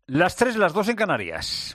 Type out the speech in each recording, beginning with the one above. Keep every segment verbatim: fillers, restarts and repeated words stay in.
Las tres, las dos en Canarias.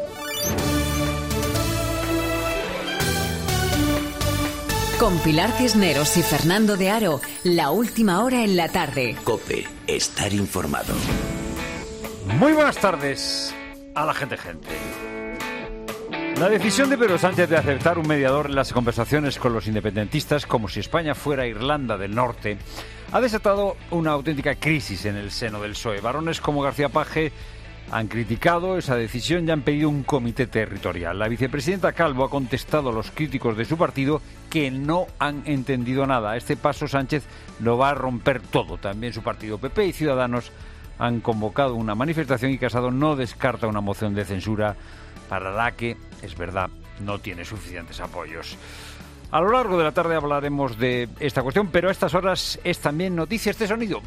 Con Pilar Cisneros y Fernando de Aro, la última hora en la tarde. COPE, estar informado. Muy buenas tardes a la gente gente. La decisión de Pedro Sánchez de aceptar un mediador en las conversaciones con los independentistas, como si España fuera Irlanda del Norte, ha desatado una auténtica crisis en el seno del P S O E. Varones como García Page han criticado esa decisión y han pedido un comité territorial. La vicepresidenta Calvo ha contestado a los críticos de su partido que no han entendido nada. A este paso Sánchez lo va a romper todo. También su partido P P y Ciudadanos han convocado una manifestación y Casado no descarta una moción de censura para la que, es verdad, no tiene suficientes apoyos. A lo largo de la tarde hablaremos de esta cuestión, pero a estas horas es también noticia este sonido.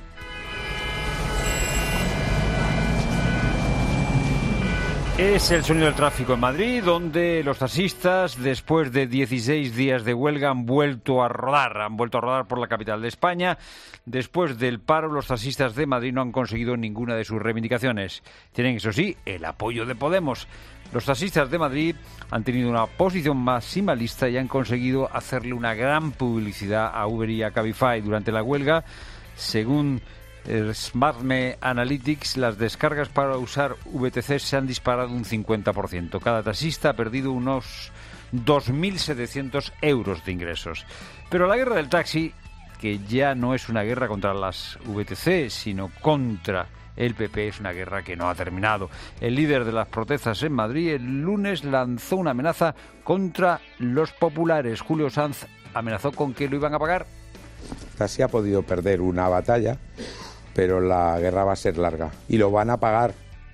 Es el sonido del tráfico en Madrid, donde los taxistas, después de dieciséis días de huelga, han vuelto a rodar. Han vuelto a rodar por la capital de España. Después del paro, los taxistas de Madrid no han conseguido ninguna de sus reivindicaciones. Tienen, eso sí, el apoyo de Podemos. Los taxistas de Madrid han tenido una posición maximalista y han conseguido hacerle una gran publicidad a Uber y a Cabify durante la huelga. Según SmartMe Analytics, las descargas para usar V T C se han disparado un cincuenta por ciento. Cada taxista ha perdido unos dos mil setecientos euros de ingresos. Pero la guerra del taxi, que ya no es una guerra contra las V T C, sino contra el P P, es una guerra que no ha terminado. El líder de las protestas en Madrid el lunes lanzó una amenaza contra los populares. Julio Sanz amenazó con que lo iban a pagar. Casi ha podido perder una batalla, pero la guerra va a ser larga y lo van a pagar.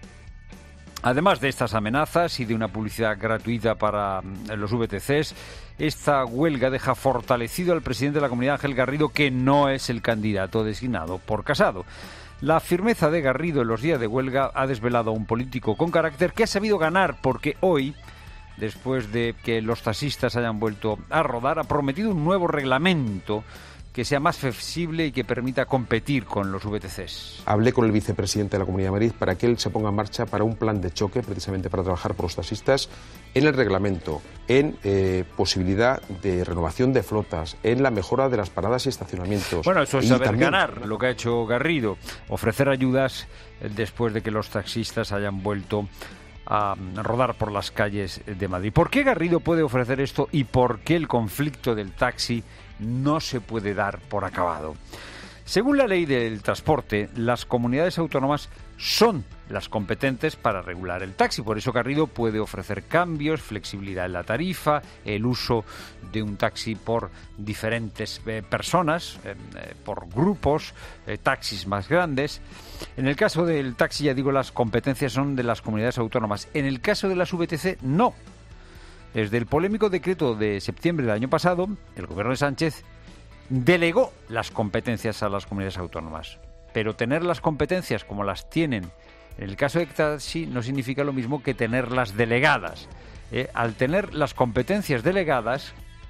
Además de estas amenazas y de una publicidad gratuita para los V T Cs, esta huelga deja fortalecido al presidente de la Comunidad, Ángel Garrido, que no es el candidato designado por Casado. La firmeza de Garrido en los días de huelga ha desvelado a un político con carácter que ha sabido ganar, porque hoy, después de que los taxistas hayan vuelto a rodar, ha prometido un nuevo reglamento que sea más flexible y que permita competir con los V T Cs. Hablé con el vicepresidente de la Comunidad de Madrid para que él se ponga en marcha para un plan de choque, precisamente para trabajar por los taxistas, en el reglamento, en eh, posibilidad de renovación de flotas, en la mejora de las paradas y estacionamientos. Bueno, eso es y saber también ganar, lo que ha hecho Garrido, ofrecer ayudas después de que los taxistas hayan vuelto a rodar por las calles de Madrid. ¿Por qué Garrido puede ofrecer esto y por qué el conflicto del taxi no se puede dar por acabado? Según la ley del transporte, las comunidades autónomas son las competentes para regular el taxi. Por eso Garrido puede ofrecer cambios, flexibilidad en la tarifa, el uso de un taxi por diferentes eh, personas, eh, eh, por grupos, eh, taxis más grandes. En el caso del taxi, ya digo, las competencias son de las comunidades autónomas. En el caso de las V T C, no. Desde el polémico decreto de septiembre del año pasado, el gobierno de Sánchez delegó las competencias a las comunidades autónomas. Pero tener las competencias como las tienen en el caso de taxi no significa lo mismo que tenerlas delegadas. Eh, al tener las competencias delegadas,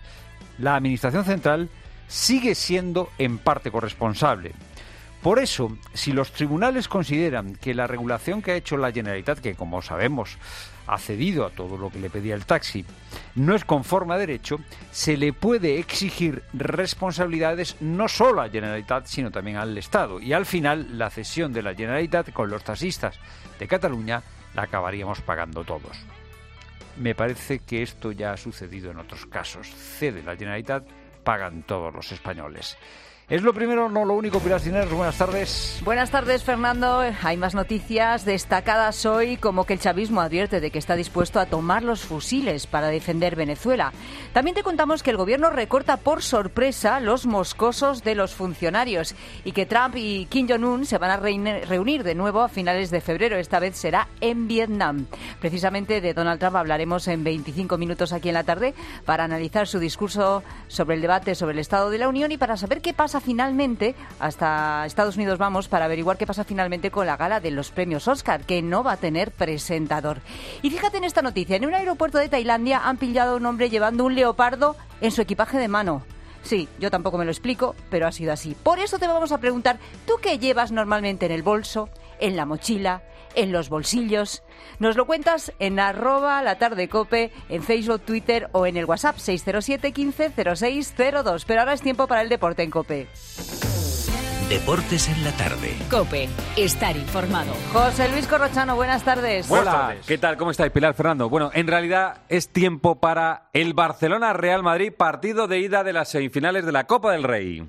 la Administración Central sigue siendo en parte corresponsable. Por eso, si los tribunales consideran que la regulación que ha hecho la Generalitat, que como sabemos ha cedido a todo lo que le pedía el taxi, no es conforme a derecho, se le puede exigir responsabilidades no solo a la Generalitat, sino también al Estado. Y al final, la cesión de la Generalitat con los taxistas de Cataluña la acabaríamos pagando todos. Me parece que esto ya ha sucedido en otros casos. Cede la Generalitat, pagan todos los españoles. Es lo primero, no lo único. Pilar Cisneros, buenas tardes. Buenas tardes, Fernando. Hay más noticias destacadas hoy, como que el chavismo advierte de que está dispuesto a tomar los fusiles para defender Venezuela. También te contamos que el gobierno recorta por sorpresa los moscosos de los funcionarios y que Trump y Kim Jong-un se van a reunir de nuevo a finales de febrero. Esta vez será en Vietnam. Precisamente de Donald Trump hablaremos en veinticinco minutos aquí en la tarde para analizar su discurso sobre el debate sobre el Estado de la Unión y para saber qué pasa finalmente, hasta Estados Unidos vamos, para averiguar qué pasa finalmente con la gala de los premios Oscar, que no va a tener presentador. Y fíjate en esta noticia, en un aeropuerto de Tailandia han pillado a un hombre llevando un leopardo en su equipaje de mano. Sí, yo tampoco me lo explico, pero ha sido así. Por eso te vamos a preguntar, ¿tú qué llevas normalmente en el bolso, en la mochila, en los bolsillos? Nos lo cuentas en arroba la tarde cope, en Facebook, Twitter o en el WhatsApp seis cero siete, quince, cero seis cero dos. Pero ahora es tiempo para el deporte en COPE. Deportes en la tarde. COPE, estar informado. José Luis Corrochano, buenas tardes. Hola, ¿qué tal? ¿Cómo estáis, Pilar, Fernando? Bueno, en realidad es tiempo para el Barcelona-Real Madrid, partido de ida de las semifinales de la Copa del Rey.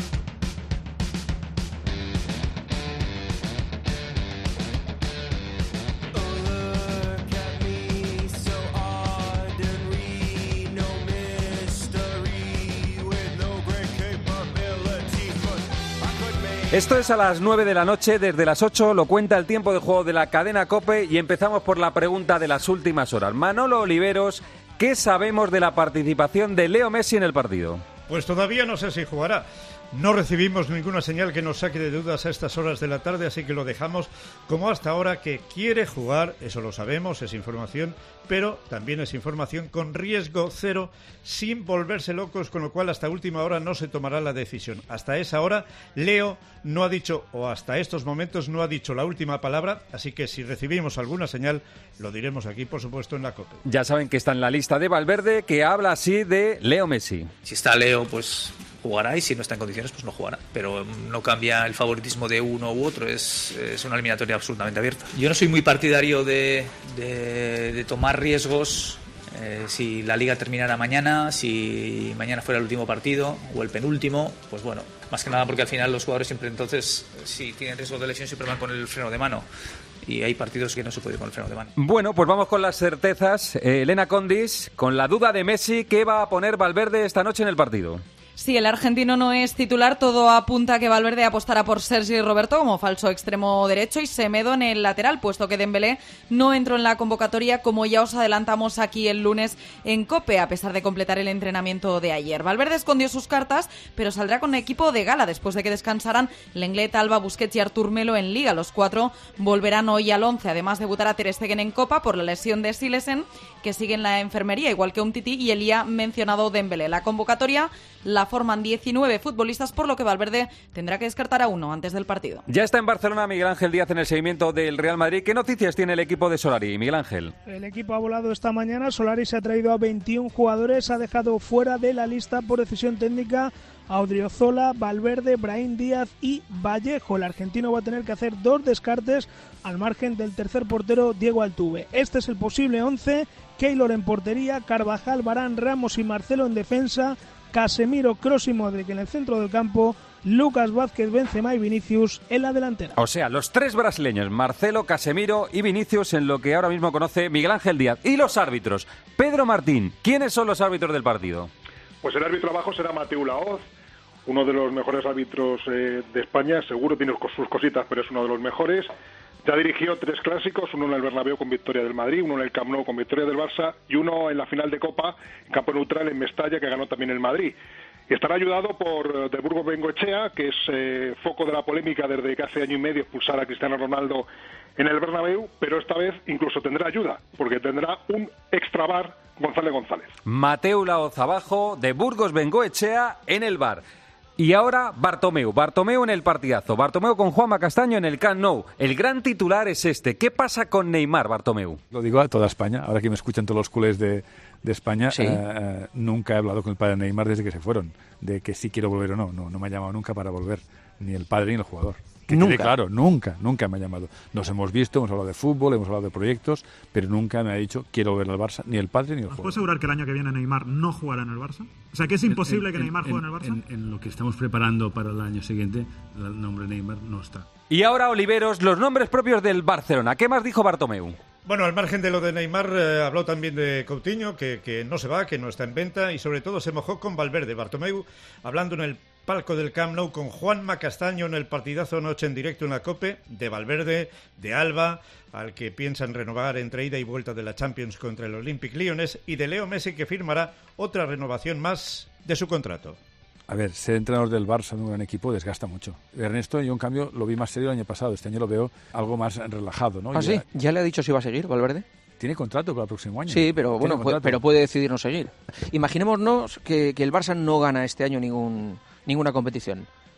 Esto es a las nueve de la noche, desde las ocho lo cuenta el tiempo de juego de la cadena COPE y empezamos por la pregunta de las últimas horas. Manolo Oliveros, ¿qué sabemos de la participación de Leo Messi en el partido? Pues todavía no sé si jugará. No recibimos ninguna señal que nos saque de dudas a estas horas de la tarde, así que lo dejamos como hasta ahora, que quiere jugar, eso lo sabemos, es información, pero también es información con riesgo cero, sin volverse locos, con lo cual hasta última hora no se tomará la decisión. Hasta esa hora, Leo no ha dicho, o hasta estos momentos no ha dicho la última palabra, así que si recibimos alguna señal, lo diremos aquí, por supuesto, en la COPE. Ya saben que está en la lista de Valverde, que habla así de Leo Messi. Si está Leo, pues jugará, y si no está en condiciones, pues no jugará. Pero no cambia el favoritismo de uno u otro, es, es una eliminatoria absolutamente abierta. Yo no soy muy partidario de, de, de tomar riesgos. Eh, si la Liga terminara mañana, si mañana fuera el último partido o el penúltimo, pues bueno, más que nada porque al final los jugadores siempre, entonces, si tienen riesgo de lesión, siempre van con el freno de mano. Y hay partidos que no se puede ir con el freno de mano. Bueno, pues vamos con las certezas. Eh, Elena Condis, con la duda de Messi, ¿qué va a poner Valverde esta noche en el partido? Sí, el argentino no es titular, todo apunta a que Valverde apostará por Sergi Roberto como falso extremo derecho y Semedo en el lateral, puesto que Dembélé no entró en la convocatoria, como ya os adelantamos aquí el lunes en COPE, a pesar de completar el entrenamiento de ayer. Valverde escondió sus cartas, pero saldrá con equipo de gala después de que descansaran Lenglet, Alba, Busquets y Artur Melo en Liga. Los cuatro volverán hoy al once. Además, debutará Ter Stegen en Copa por la lesión de Silesen, que sigue en la enfermería, igual que Umtiti y el ya mencionado Dembélé. La convocatoria la forman diecinueve futbolistas, por lo que Valverde tendrá que descartar a uno antes del partido. Ya está en Barcelona Miguel Ángel Díaz en el seguimiento del Real Madrid. ¿Qué noticias tiene el equipo de Solari, Miguel Ángel? El equipo ha volado esta mañana. Solari se ha traído a veintiún jugadores, ha dejado fuera de la lista por decisión técnica a Odriozola, Valverde, Brahim Díaz y Vallejo. El argentino va a tener que hacer dos descartes al margen del tercer portero Diego Altuve. Este es el posible once: Keylor en portería, Carvajal, Varane, Ramos y Marcelo en defensa, Casemiro, Kroos y Modric en el centro del campo, Lucas Vázquez, Benzema y Vinicius en la delantera. O sea, los tres brasileños, Marcelo, Casemiro y Vinicius, en lo que ahora mismo conoce Miguel Ángel Díaz. Y los árbitros. Pedro Martín, ¿quiénes son los árbitros del partido? Pues el árbitro abajo será Mateu Laoz, uno de los mejores árbitros eh, de España, seguro tiene sus cositas, pero es uno de los mejores. Ya dirigió tres clásicos, uno en el Bernabéu con victoria del Madrid, uno en el Camp Nou con victoria del Barça y uno en la final de Copa, en campo neutral en Mestalla, que ganó también el Madrid. Y estará ayudado por de Burgos Bengoechea, que es eh, foco de la polémica desde que hace año y medio expulsar a Cristiano Ronaldo en el Bernabéu, pero esta vez incluso tendrá ayuda, porque tendrá un extra bar González González. Mateu Laoz abajo, de Burgos Bengoechea en el bar. Y ahora Bartomeu, Bartomeu en el partidazo, Bartomeu con Juanma Castaño en el Camp Nou. El gran titular es este. ¿Qué pasa con Neymar, Bartomeu? Lo digo a toda España, ahora que me escuchan todos los culés de, de España, sí. eh, nunca he hablado con el padre de Neymar desde que se fueron, de que sí quiero volver o no. No, no me ha llamado nunca para volver, ni el padre ni el jugador. Que nunca. Quede claro, nunca, nunca me ha llamado. Nos hemos visto, hemos hablado de fútbol, hemos hablado de proyectos, pero nunca me ha dicho quiero volver al Barça, ni el padre ni el jugador. jugador. ¿Puedo asegurar que el año que viene Neymar no jugará en el Barça? O sea, que es imposible en, en, que Neymar en, juegue en el Barça. En, en lo que estamos preparando para el año siguiente, el nombre Neymar no está. Y ahora, Oliveros, los nombres propios del Barcelona. ¿Qué más dijo Bartomeu? Bueno, al margen de lo de Neymar, eh, habló también de Coutinho, que, que no se va, que no está en venta, y sobre todo se mojó con Valverde. Bartomeu, hablando en el palco del Camp Nou con Juanma Castaño en el partidazo anoche en directo en la COPE, de Valverde, de Alba, al que piensan renovar entre ida y vuelta de la Champions contra el Olympique Lyonnais, y de Leo Messi, que firmará otra renovación más de su contrato. A ver, ser entrenador del Barça en un gran equipo desgasta mucho. Ernesto, yo en cambio lo vi más serio el año pasado. Este año lo veo algo más relajado, ¿no? ¿Ah, sí? ¿Ya le ha dicho si va a seguir Valverde? Tiene contrato para el próximo año. Sí, pero bueno, puede, pero puede decidir no seguir. Imaginémonos que, que el Barça no gana este año ningún, ninguna competición.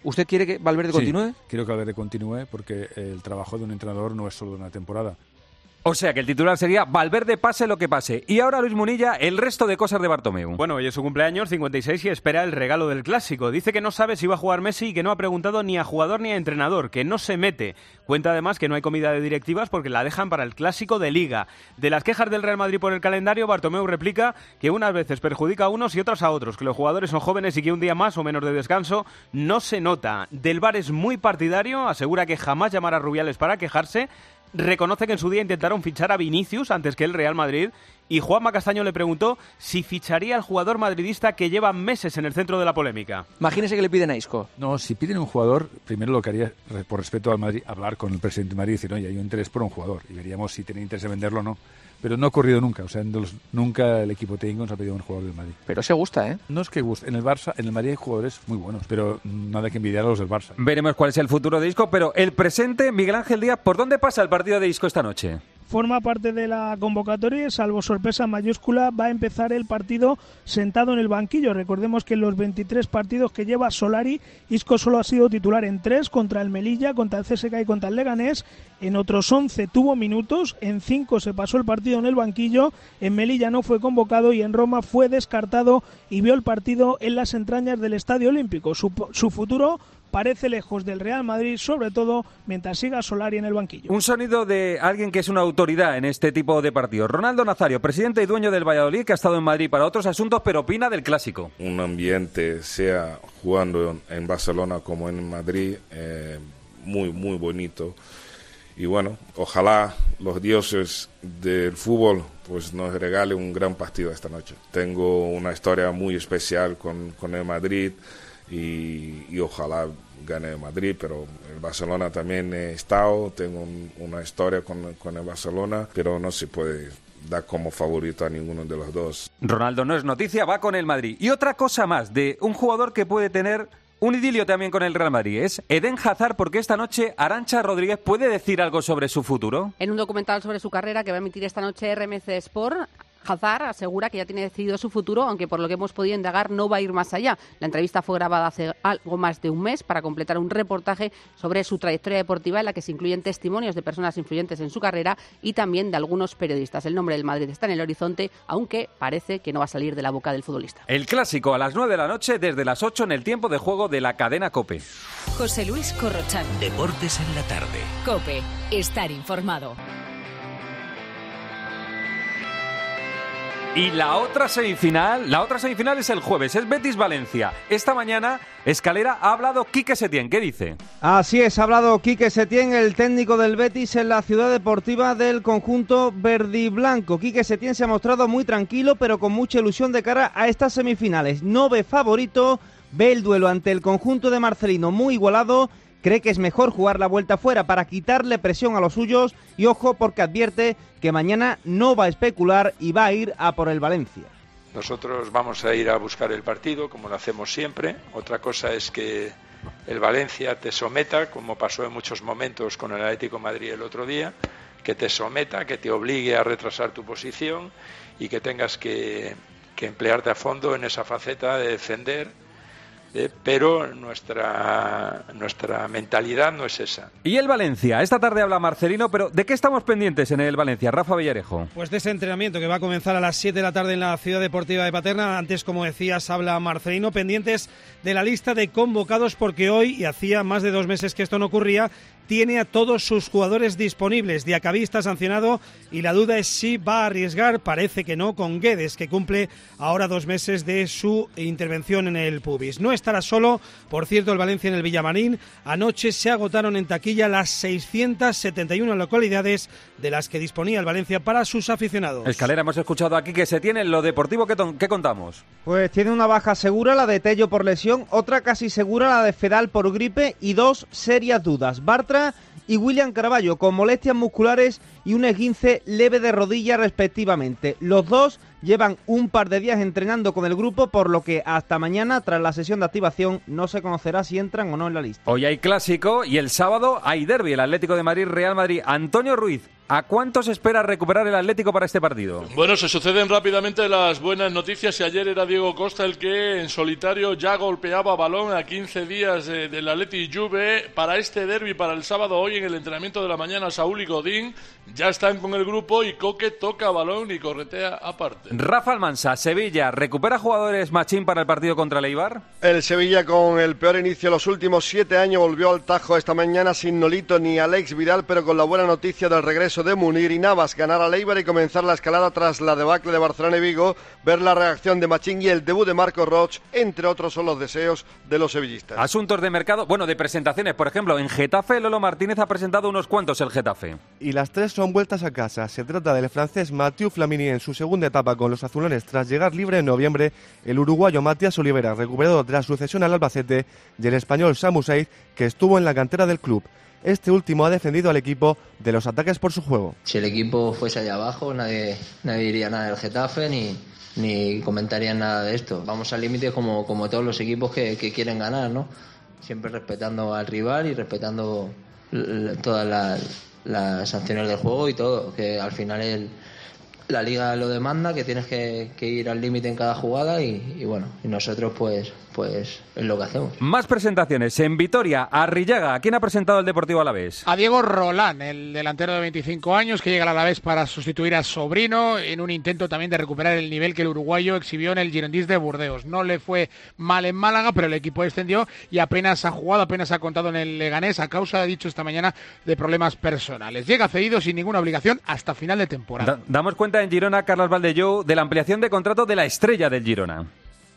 ¿Usted quiere que Valverde Sí, continúe? Quiero que Valverde continúe porque el trabajo de un entrenador no es solo de una temporada. O sea que el titular sería Valverde pase lo que pase. Y ahora, Luis Munilla, el resto de cosas de Bartomeu. Bueno, hoy es su cumpleaños, cincuenta y seis, y espera el regalo del Clásico. Dice que no sabe si va a jugar Messi y que no ha preguntado ni a jugador ni a entrenador, que no se mete. Cuenta además que no hay comida de directivas porque la dejan para el Clásico de Liga. De las quejas del Real Madrid por el calendario, Bartomeu replica que unas veces perjudica a unos y otras a otros, que los jugadores son jóvenes y que un día más o menos de descanso no se nota. Del Bar es muy partidario, asegura que jamás llamará a Rubiales para quejarse. Reconoce que en su día intentaron fichar a Vinicius antes que el Real Madrid y Juanma Castaño le preguntó si ficharía al jugador madridista que lleva meses en el centro de la polémica. Imagínese que le piden a Isco. No, si piden un jugador, primero lo que haría, por respeto al Madrid, hablar con el presidente de Madrid y decir, oye, hay un interés por un jugador y veríamos si tiene interés en venderlo o no. Pero no ha ocurrido nunca, o sea, en los, nunca el equipo técnico nos ha pedido un jugador del Madrid. Pero se gusta, ¿eh? No es que guste, en el Barça, en el Madrid hay jugadores muy buenos, pero nada que envidiar a los del Barça. Veremos cuál es el futuro de Isco, pero el presente, Miguel Ángel Díaz, ¿por dónde pasa el partido de Isco esta noche? Forma parte de la convocatoria y, salvo sorpresa mayúscula, va a empezar el partido sentado en el banquillo. Recordemos que en los veintitrés partidos que lleva Solari, Isco solo ha sido titular en tres, contra el Melilla, contra el C S K y contra el Leganés. En otros once tuvo minutos, en cinco se pasó el partido en el banquillo, en Melilla no fue convocado y en Roma fue descartado y vio el partido en las entrañas del Estadio Olímpico. Su, su futuro parece lejos del Real Madrid, sobre todo mientras siga Solari en el banquillo. Un sonido de alguien que es una autoridad en este tipo de partidos. Ronaldo Nazario, presidente y dueño del Valladolid, que ha estado en Madrid para otros asuntos, pero opina del Clásico. Un ambiente, sea jugando en Barcelona como en Madrid, eh, muy, muy bonito. Y bueno, ojalá los dioses del fútbol pues nos regalen un gran partido esta noche. Tengo una historia muy especial con, con el Madrid y, y ojalá gane el Madrid, pero el Barcelona también he estado, tengo un, una historia con, con el Barcelona, pero no se puede dar como favorito a ninguno de los dos. Ronaldo no es noticia, va con el Madrid. Y otra cosa más, de un jugador que puede tener un idilio también con el Real Madrid, es Eden Hazard, porque esta noche Arantxa Rodríguez puede decir algo sobre su futuro. En un documental sobre su carrera que va a emitir esta noche R M C Sport, Hazard asegura que ya tiene decidido su futuro, aunque por lo que hemos podido indagar no va a ir más allá. La entrevista fue grabada hace algo más de un mes para completar un reportaje sobre su trayectoria deportiva en la que se incluyen testimonios de personas influyentes en su carrera y también de algunos periodistas. El nombre del Madrid está en el horizonte, aunque parece que no va a salir de la boca del futbolista. El Clásico a las nueve de la noche, desde las ocho en el tiempo de juego de la cadena COPE. José Luis Corrochano. Deportes en la tarde. COPE. Estar informado. Y la otra semifinal, la otra semifinal es el jueves, es Betis-Valencia. Esta mañana, Escalera, ha hablado Quique Setién. ¿Qué dice? Así es, ha hablado Quique Setién, el técnico del Betis en la ciudad deportiva del conjunto verdiblanco. Quique Setién se ha mostrado muy tranquilo, pero con mucha ilusión de cara a estas semifinales. No ve favorito, ve el duelo ante el conjunto de Marcelino muy igualado. Cree que es mejor jugar la vuelta fuera para quitarle presión a los suyos y ojo porque advierte que mañana no va a especular y va a ir a por el Valencia. Nosotros vamos a ir a buscar el partido como lo hacemos siempre. Otra cosa es que el Valencia te someta, como pasó en muchos momentos con el Atlético de Madrid el otro día, que te someta, que te obligue a retrasar tu posición y que tengas que, que emplearte a fondo en esa faceta de defender. Eh, pero nuestra, nuestra mentalidad no es esa. Y el Valencia, esta tarde habla Marcelino, pero ¿de qué estamos pendientes en el Valencia? Rafa Villarejo. Pues de ese entrenamiento que va a comenzar a las siete de la tarde en la Ciudad Deportiva de Paterna. Antes, como decías, habla Marcelino, pendientes de la lista de convocados porque hoy, y hacía más de dos meses que esto no ocurría, tiene a todos sus jugadores disponibles. Diacabí está sancionado y la duda es si va a arriesgar, parece que no, con Guedes, que cumple ahora dos meses de su intervención en el pubis. No estará solo, por cierto, el Valencia en el Villamarín. Anoche se agotaron en taquilla las seiscientas setenta y una localidades de las que disponía el Valencia para sus aficionados. Escalera, hemos escuchado aquí que se tiene en lo deportivo. ¿Qué, ¿Qué contamos? Pues tiene una baja segura, la de Tello por lesión, otra casi segura, la de Fedal por gripe y dos serias dudas. Bartra y William Caraballo con molestias musculares y un esguince leve de rodilla respectivamente. Los dos llevan un par de días entrenando con el grupo, por lo que hasta mañana, tras la sesión de activación, no se conocerá si entran o no en la lista. Hoy hay Clásico y el sábado hay derbi, el Atlético de Madrid, Real Madrid. Antonio Ruiz, ¿A cuántos espera recuperar el Atlético para este partido? Bueno, se suceden rápidamente las buenas noticias y ayer era Diego Costa el que en solitario ya golpeaba balón a quince días de, del Atleti Juve. Para este derbi, para el sábado, hoy en el entrenamiento de la mañana, Saúl y Godín ya están con el grupo y Coque toca balón y corretea aparte. Rafa Almansa, Sevilla, ¿recupera jugadores machín para el partido contra el Eibar? El Sevilla, con el peor inicio de los últimos siete años, volvió al Tajo esta mañana sin Nolito ni Alex Vidal, pero con la buena noticia del regreso de Munir y Navas, ganar al Eibar y comenzar la escalada tras la debacle de Barcelona y Vigo, ver la reacción de Machín y el debut de Marco Roch, entre otros son los deseos de los sevillistas. Asuntos de mercado, bueno, de presentaciones, por ejemplo, en Getafe, Lolo Martínez ha presentado unos cuantos el Getafe. Y las tres son vueltas a casa. Se trata del francés Mathieu Flamini en su segunda etapa con los azulones tras llegar libre en noviembre, el uruguayo Matías Olivera, recuperado de la sucesión al Albacete, y el español Samu Said, que estuvo en la cantera del club. Este último ha defendido al equipo de los ataques por su juego. Si el equipo fuese allá abajo, nadie, nadie diría nada del Getafe ni, ni comentaría nada de esto. Vamos al límite como, como todos los equipos que, que quieren ganar, ¿no? Siempre respetando al rival y respetando l- todas las, las sanciones del juego y todo, que al final el, la liga lo demanda, que tienes que, que ir al límite en cada jugada y, y bueno, y nosotros pues, pues es lo que hacemos. Más presentaciones en Vitoria, Arrillaga. ¿Quién ha presentado el Deportivo Alavés? A Diego Rolán, el delantero de veinticinco años que llega al Alavés para sustituir a Sobrino en un intento también de recuperar el nivel que el uruguayo exhibió en el Girondins de Burdeos. No le fue mal en Málaga, pero el equipo descendió y apenas ha jugado, apenas ha contado en el Leganés a causa, ha dicho esta mañana, de problemas personales. Llega cedido sin ninguna obligación hasta final de temporada. Da- damos cuenta en Girona, Carlos Valdellou, de la ampliación de contrato de la estrella del Girona.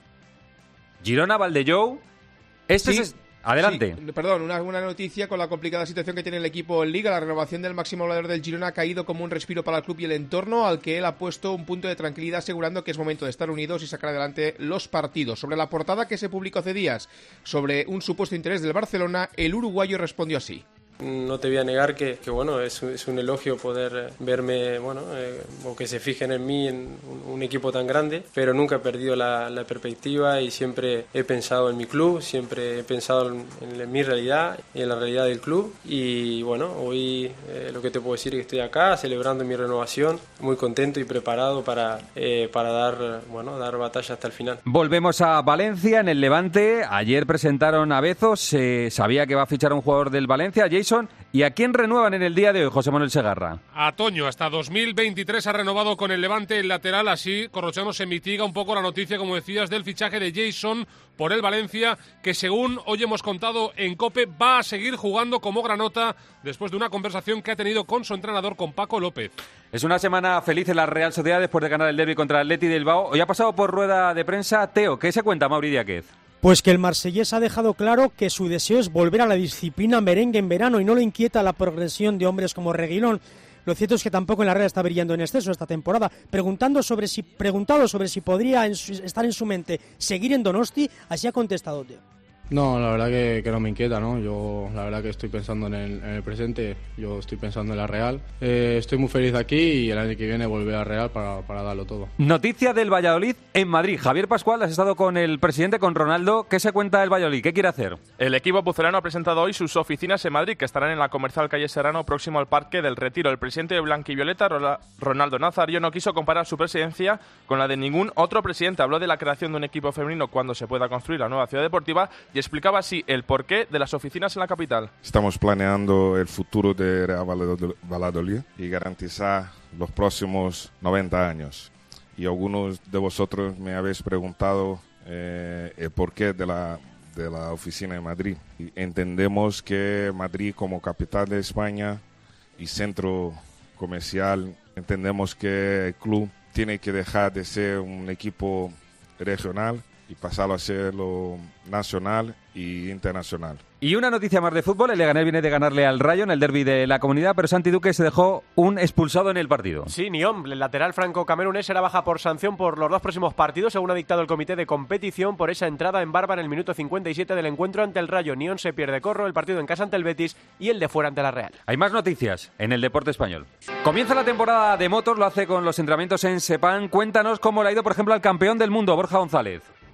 Girona, Valdellou. Este Sí, es... Adelante. sí, perdón, una, una noticia con la complicada situación que tiene el equipo en Liga. La renovación del máximo goleador del Girona ha caído como un respiro para el club y el entorno, al que él ha puesto un punto de tranquilidad, asegurando que es momento de estar unidos y sacar adelante los partidos. Sobre la portada que se publicó hace días sobre un supuesto interés del Barcelona, el uruguayo respondió así. No te voy a negar que, que bueno, es, es un elogio poder verme, bueno, eh, o que se fijen en mí, en un, un equipo tan grande, pero nunca he perdido la, la perspectiva y siempre he pensado en mi club, siempre he pensado en, en mi realidad y en la realidad del club. Y bueno, hoy eh, lo que te puedo decir es que estoy acá celebrando mi renovación, muy contento y preparado para, eh, para dar, bueno, dar batalla hasta el final. Volvemos a Valencia, en el Levante. Ayer presentaron a Bezos, se sabía que va a fichar a un jugador del Valencia, Jason. ¿Y a quién renuevan en el día de hoy, José Manuel Segarra? A Toño, hasta dos mil veintitrés ha renovado con el Levante el lateral, así Corrochano se mitiga un poco la noticia, como decías, del fichaje de Jason por el Valencia, que según hoy hemos contado en COPE, va a seguir jugando como granota después de una conversación que ha tenido con su entrenador, con Paco López. Es una semana feliz en la Real Sociedad después de ganar el derbi contra el Atleti de Bilbao. Hoy ha pasado por rueda de prensa Teo. ¿Qué se cuenta, Mauri Díaz? Pues que el marsellés ha dejado claro que su deseo es volver a la disciplina merengue en verano y no le inquieta la progresión de hombres como Reguilón. Lo cierto es que tampoco en la Real está brillando en exceso esta temporada. Preguntando sobre si, preguntado sobre si podría en su, estar en su mente seguir en Donosti, así ha contestado Teo. No, la verdad que, que no me inquieta, ¿no? Yo la verdad que estoy pensando en el, en el presente, yo estoy pensando en la Real. Eh, estoy muy feliz aquí y el año que viene volver a Real para, para darlo todo. Noticia del Valladolid en Madrid. Javier Pascual, has estado con el presidente, con Ronaldo. ¿Qué se cuenta del Valladolid? ¿Qué quiere hacer? El equipo pucelano ha presentado hoy sus oficinas en Madrid, que estarán en la Comercial Calle Serrano, próximo al Parque del Retiro. El presidente de Blanquivioleta, Ronaldo Nazario, no quiso comparar su presidencia con la de ningún otro presidente. Habló de la creación de un equipo femenino cuando se pueda construir la nueva ciudad deportiva y explicaba así el porqué de las oficinas en la capital. Estamos planeando el futuro de Real Valladolid y garantizar los próximos noventa años. Y algunos de vosotros me habéis preguntado eh, el porqué de la, de la oficina en Madrid. Y entendemos que Madrid, como capital de España y centro comercial, entendemos que el club tiene que dejar de ser un equipo regional y pasarlo a serlo nacional y internacional. Y una noticia más de fútbol, el Leganés viene de ganarle al Rayo en el derbi de la Comunidad, pero Santi Duque se dejó un expulsado en el partido. Sí, Niom, el lateral franco-camerunés, será baja por sanción por los dos próximos partidos, según ha dictado el comité de competición, por esa entrada en barba en el minuto cincuenta y siete del encuentro ante el Rayo. Niom se pierde corro, el partido en casa ante el Betis y el de fuera ante la Real. Hay más noticias en el deporte español. Comienza la temporada de motos, lo hace con los entrenamientos en Sepang. Cuéntanos cómo le ha ido, por ejemplo, al campeón del mundo, Borja González.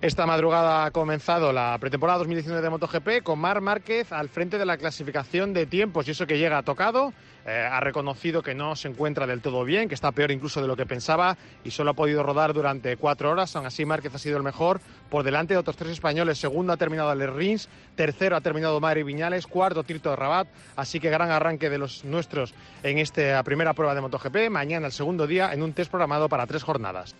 Esta madrugada ha comenzado la pretemporada dos mil diecinueve de MotoGP con Marc Márquez al frente de la clasificación de tiempos y eso que llega tocado. Eh, ha reconocido que no se encuentra del todo bien, que está peor incluso de lo que pensaba y solo ha podido rodar durante cuatro horas. Aún así, Márquez ha sido el mejor por delante de otros tres españoles. Segundo ha terminado Alex Rins, tercero ha terminado Mari Viñales, cuarto Tirto de Rabat. Así que gran arranque de los nuestros en esta primera prueba de MotoGP. Mañana el segundo día en un test programado para tres jornadas.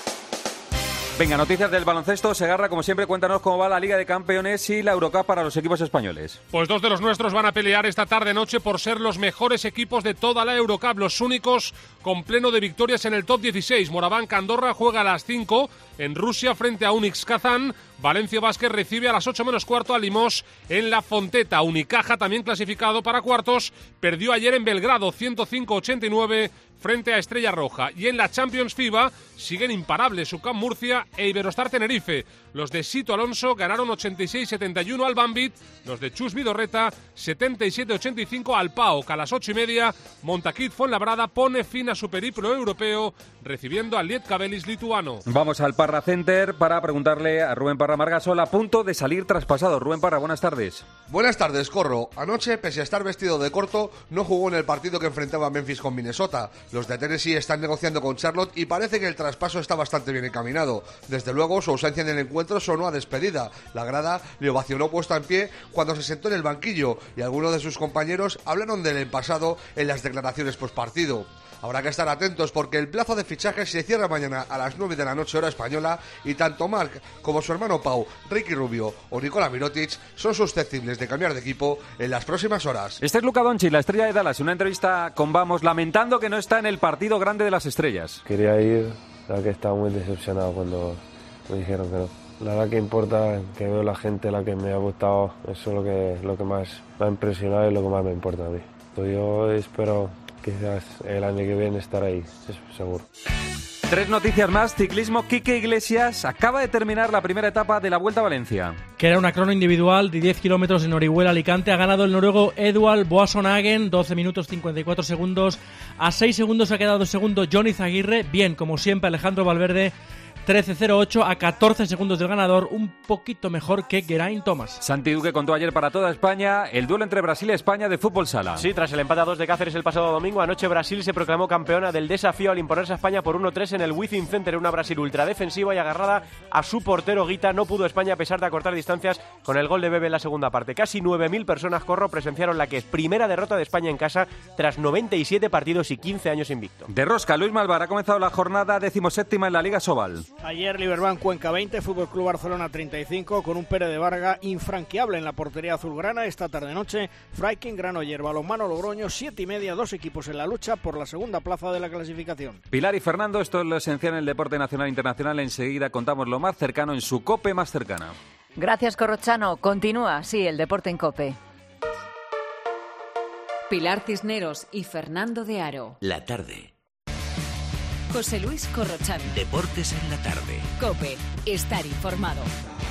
Venga, noticias del baloncesto. Segarra, como siempre, cuéntanos cómo va la Liga de Campeones y la Eurocup para los equipos españoles. Pues dos de los nuestros van a pelear esta tarde-noche por ser los mejores equipos de toda la Eurocup, los únicos con pleno de victorias en el top dieciséis. Morabanca Andorra juega a las cinco en Rusia frente a Unix Kazán. Valencia Basket recibe a las ocho menos cuarto a Limos en La Fonteta. Unicaja, también clasificado para cuartos, perdió ayer en Belgrado ciento cinco a ochenta y nueve frente a Estrella Roja. Y en la Champions FIBA siguen imparables UCAM Murcia e Iberostar Tenerife. Los de Sito Alonso ganaron ochenta y seis a setenta y uno al Bambit. Los de Chus Vidorreta setenta y siete a ochenta y cinco al P A O C. A las ocho y media, Montaquit Fuenlabrada pone fin a su periplo europeo recibiendo al Lietkabelis lituano. Vamos al Parra Center para preguntarle a Rubén Parra Margasol, a punto de salir traspasado. Rubén Parra, buenas tardes. Buenas tardes, Corro. Anoche, pese a estar vestido de corto, no jugó en el partido que enfrentaba a Memphis con Minnesota. Los de Tennessee están negociando con Charlotte y parece que el traspaso está bastante bien encaminado. Desde luego, su ausencia en el encuentro sonó a despedida. La grada le ovacionó puesta en pie cuando se sentó en el banquillo y algunos de sus compañeros hablaron de él en pasado en las declaraciones postpartido. Habrá que estar atentos porque el plazo de fichajes se cierra mañana a las nueve de la noche hora española y tanto Marc como su hermano Pau, Ricky Rubio o Nikola Mirotic son susceptibles de cambiar de equipo en las próximas horas. Este es Luka Doncic, la estrella de Dallas, en una entrevista con Vamos, lamentando que no está en el partido grande de las estrellas. Quería ir, la verdad que estaba muy decepcionado cuando me dijeron que no. La verdad que importa que veo la gente, la que me ha gustado, eso es lo que, lo que más me ha impresionado y lo que más me importa a mí. Entonces yo espero quizás el año que viene estar ahí, seguro. Tres noticias más. Ciclismo. Quique Iglesias acaba de terminar la primera etapa de la Vuelta a Valencia. Que era una crono individual de diez kilómetros en Orihuela, Alicante. Ha ganado el noruego Eduard Boasson-Hagen, doce minutos cincuenta y cuatro segundos. A seis segundos ha quedado segundo Johnny Zaguirre. Bien, como siempre, Alejandro Valverde. trece cero ocho a catorce segundos del ganador, un poquito mejor que Geraint Thomas. Santi Duque contó ayer para toda España el duelo entre Brasil y España de fútbol sala. Sí, tras el empate a dos de Cáceres el pasado domingo, anoche Brasil se proclamó campeona del desafío al imponerse a España por uno tres en el Wizzing Center. Una Brasil ultradefensiva y agarrada a su portero Guita. No pudo España a pesar de acortar distancias con el gol de Bebe en la segunda parte. Casi nueve mil personas, Corro, presenciaron la que es primera derrota de España en casa tras noventa y siete partidos y quince años invicto. De rosca, Luis Malvar ha comenzado la jornada decimoséptima en la Liga Sobal. Ayer Liberbank Cuenca veinte, Fútbol Club Barcelona treinta y cinco, con un Pere de Varga infranqueable en la portería azulgrana. Esta tarde-noche, Freiking, Granoller, Balonmano Logroño, siete y media, dos equipos en la lucha por la segunda plaza de la clasificación. Pilar y Fernando, esto es lo esencial en el deporte nacional e internacional. Enseguida contamos lo más cercano en su COPE más cercana. Gracias, Corrochano. Continúa, sí, el deporte en COPE. Pilar Cisneros y Fernando de Aro. La tarde. José Luis Corrochano. Deportes en la tarde. COPE. Estar informado.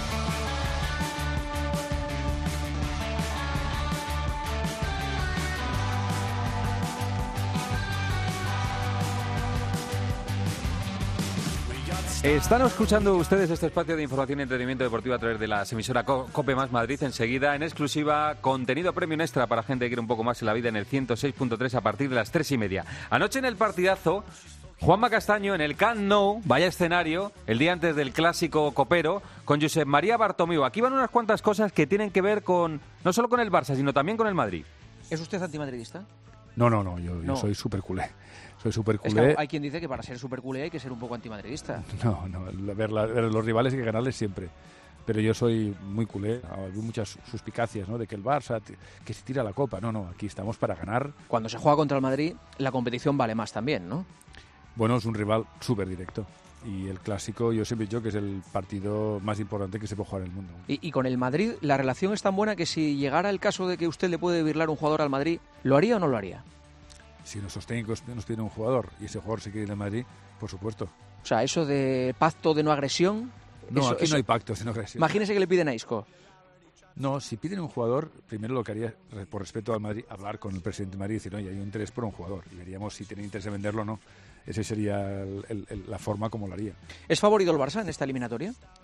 Están escuchando ustedes este espacio de información y entretenimiento deportivo a través de la emisora COPE más Madrid. Enseguida, en exclusiva, contenido premium extra para gente que quiere un poco más en la vida en el ciento seis punto tres a partir de las tres y media. Anoche en el partidazo, Juanma Castaño en el Camp Nou, vaya escenario, el día antes del clásico copero, con Josep María Bartomeu. Aquí van unas cuantas cosas que tienen que ver con no solo con el Barça, sino también con el Madrid. ¿Es usted antimadridista? No, no, no, yo, no. yo soy súper culé. Soy súper culé. Es que hay quien dice que para ser súper culé hay que ser un poco antimadridista. No, no, ver, la, ver los rivales hay que ganarles siempre. Pero yo soy muy culé. Hay muchas suspicacias, ¿no? De que el Barça, que se tira la copa. No, no, aquí estamos para ganar. Cuando se juega contra el Madrid, la competición vale más también, ¿no? Bueno, es un rival súper directo. Y el clásico, yo siempre he dicho que es el partido más importante que se puede jugar en el mundo. Y, y con el Madrid, la relación es tan buena que si llegara el caso de que usted le puede virlar un jugador al Madrid, ¿lo haría o no lo haría? Si nuestros técnicos nos piden un jugador y ese jugador se quiere ir al Madrid, por supuesto. O sea, eso de pacto de no agresión... No, eso, aquí eso... no hay pactos de no agresión. Imagínese que le piden a Isco. No, si piden un jugador, primero lo que haría, por respeto al Madrid, hablar con el presidente de Madrid y decir, oye, hay un interés por un jugador. Y veríamos si tienen interés en venderlo o no. Esa sería el, el, el, la forma como lo haría. ¿Es favorito el Barça en esta eliminatoria?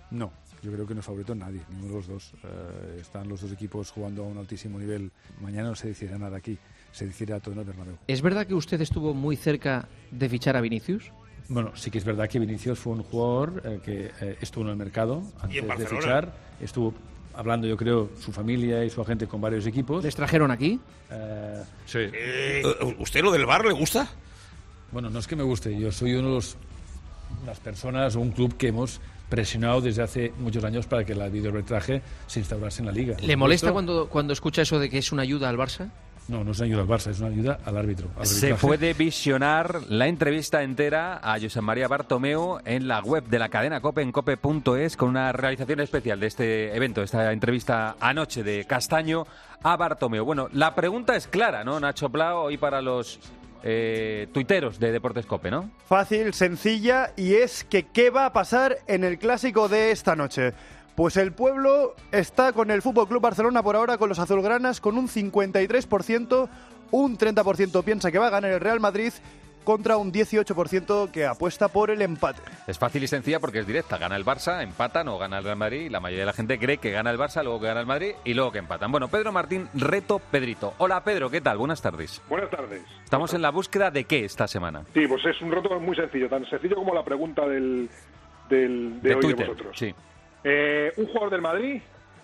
No, yo creo que no es favorito nadie, ninguno de los dos. Eh, están los dos equipos jugando a un altísimo nivel. Mañana no se decidirá nada aquí, se decidirá todo en el Bernabéu. ¿Es verdad que usted estuvo muy cerca de fichar a Vinicius? Bueno, sí que es verdad que Vinicius fue un jugador eh, que eh, estuvo en el mercado antes de fichar. Estuvo hablando, yo creo, su familia y su agente con varios equipos. ¿Les trajeron aquí? Eh, sí. Eh, ¿Usted lo del bar le gusta? Bueno, no es que me guste. Yo soy uno de los, las personas o un club que hemos presionado desde hace muchos años para que la videoarbitraje se instaurase en la Liga. ¿Le molesta cuando, cuando escucha eso de que es una ayuda al Barça? No, no es una ayuda al Barça, es una ayuda al árbitro. Al Se puede visionar la entrevista entera a Josep María Bartomeu en la web de la cadena COPE, en cope punto es, con una realización especial de este evento, esta entrevista anoche de Castaño a Bartomeu. Bueno, la pregunta es clara, ¿no, Nacho Plao? Hoy para los eh, tuiteros de Deportes COPE, ¿no? Fácil, sencilla, y es que ¿qué va a pasar en el clásico de esta noche? Pues el pueblo está con el F C Barcelona por ahora, con los azulgranas, con un cincuenta y tres por ciento, un treinta por ciento piensa que va a ganar el Real Madrid, contra un dieciocho por ciento que apuesta por el empate. Es fácil y sencilla porque es directa. Gana el Barça, empatan o gana el Real Madrid. Y la mayoría de la gente cree que gana el Barça, luego que gana el Madrid y luego que empatan. Bueno, Pedro Martín, reto Pedrito. Hola Pedro, ¿qué tal? Buenas tardes. Buenas tardes. Estamos en la búsqueda de qué esta semana. Sí, pues es un reto muy sencillo, tan sencillo como la pregunta del, del de, de hoy Twitter, de vosotros. Sí. Eh, un jugador del Madrid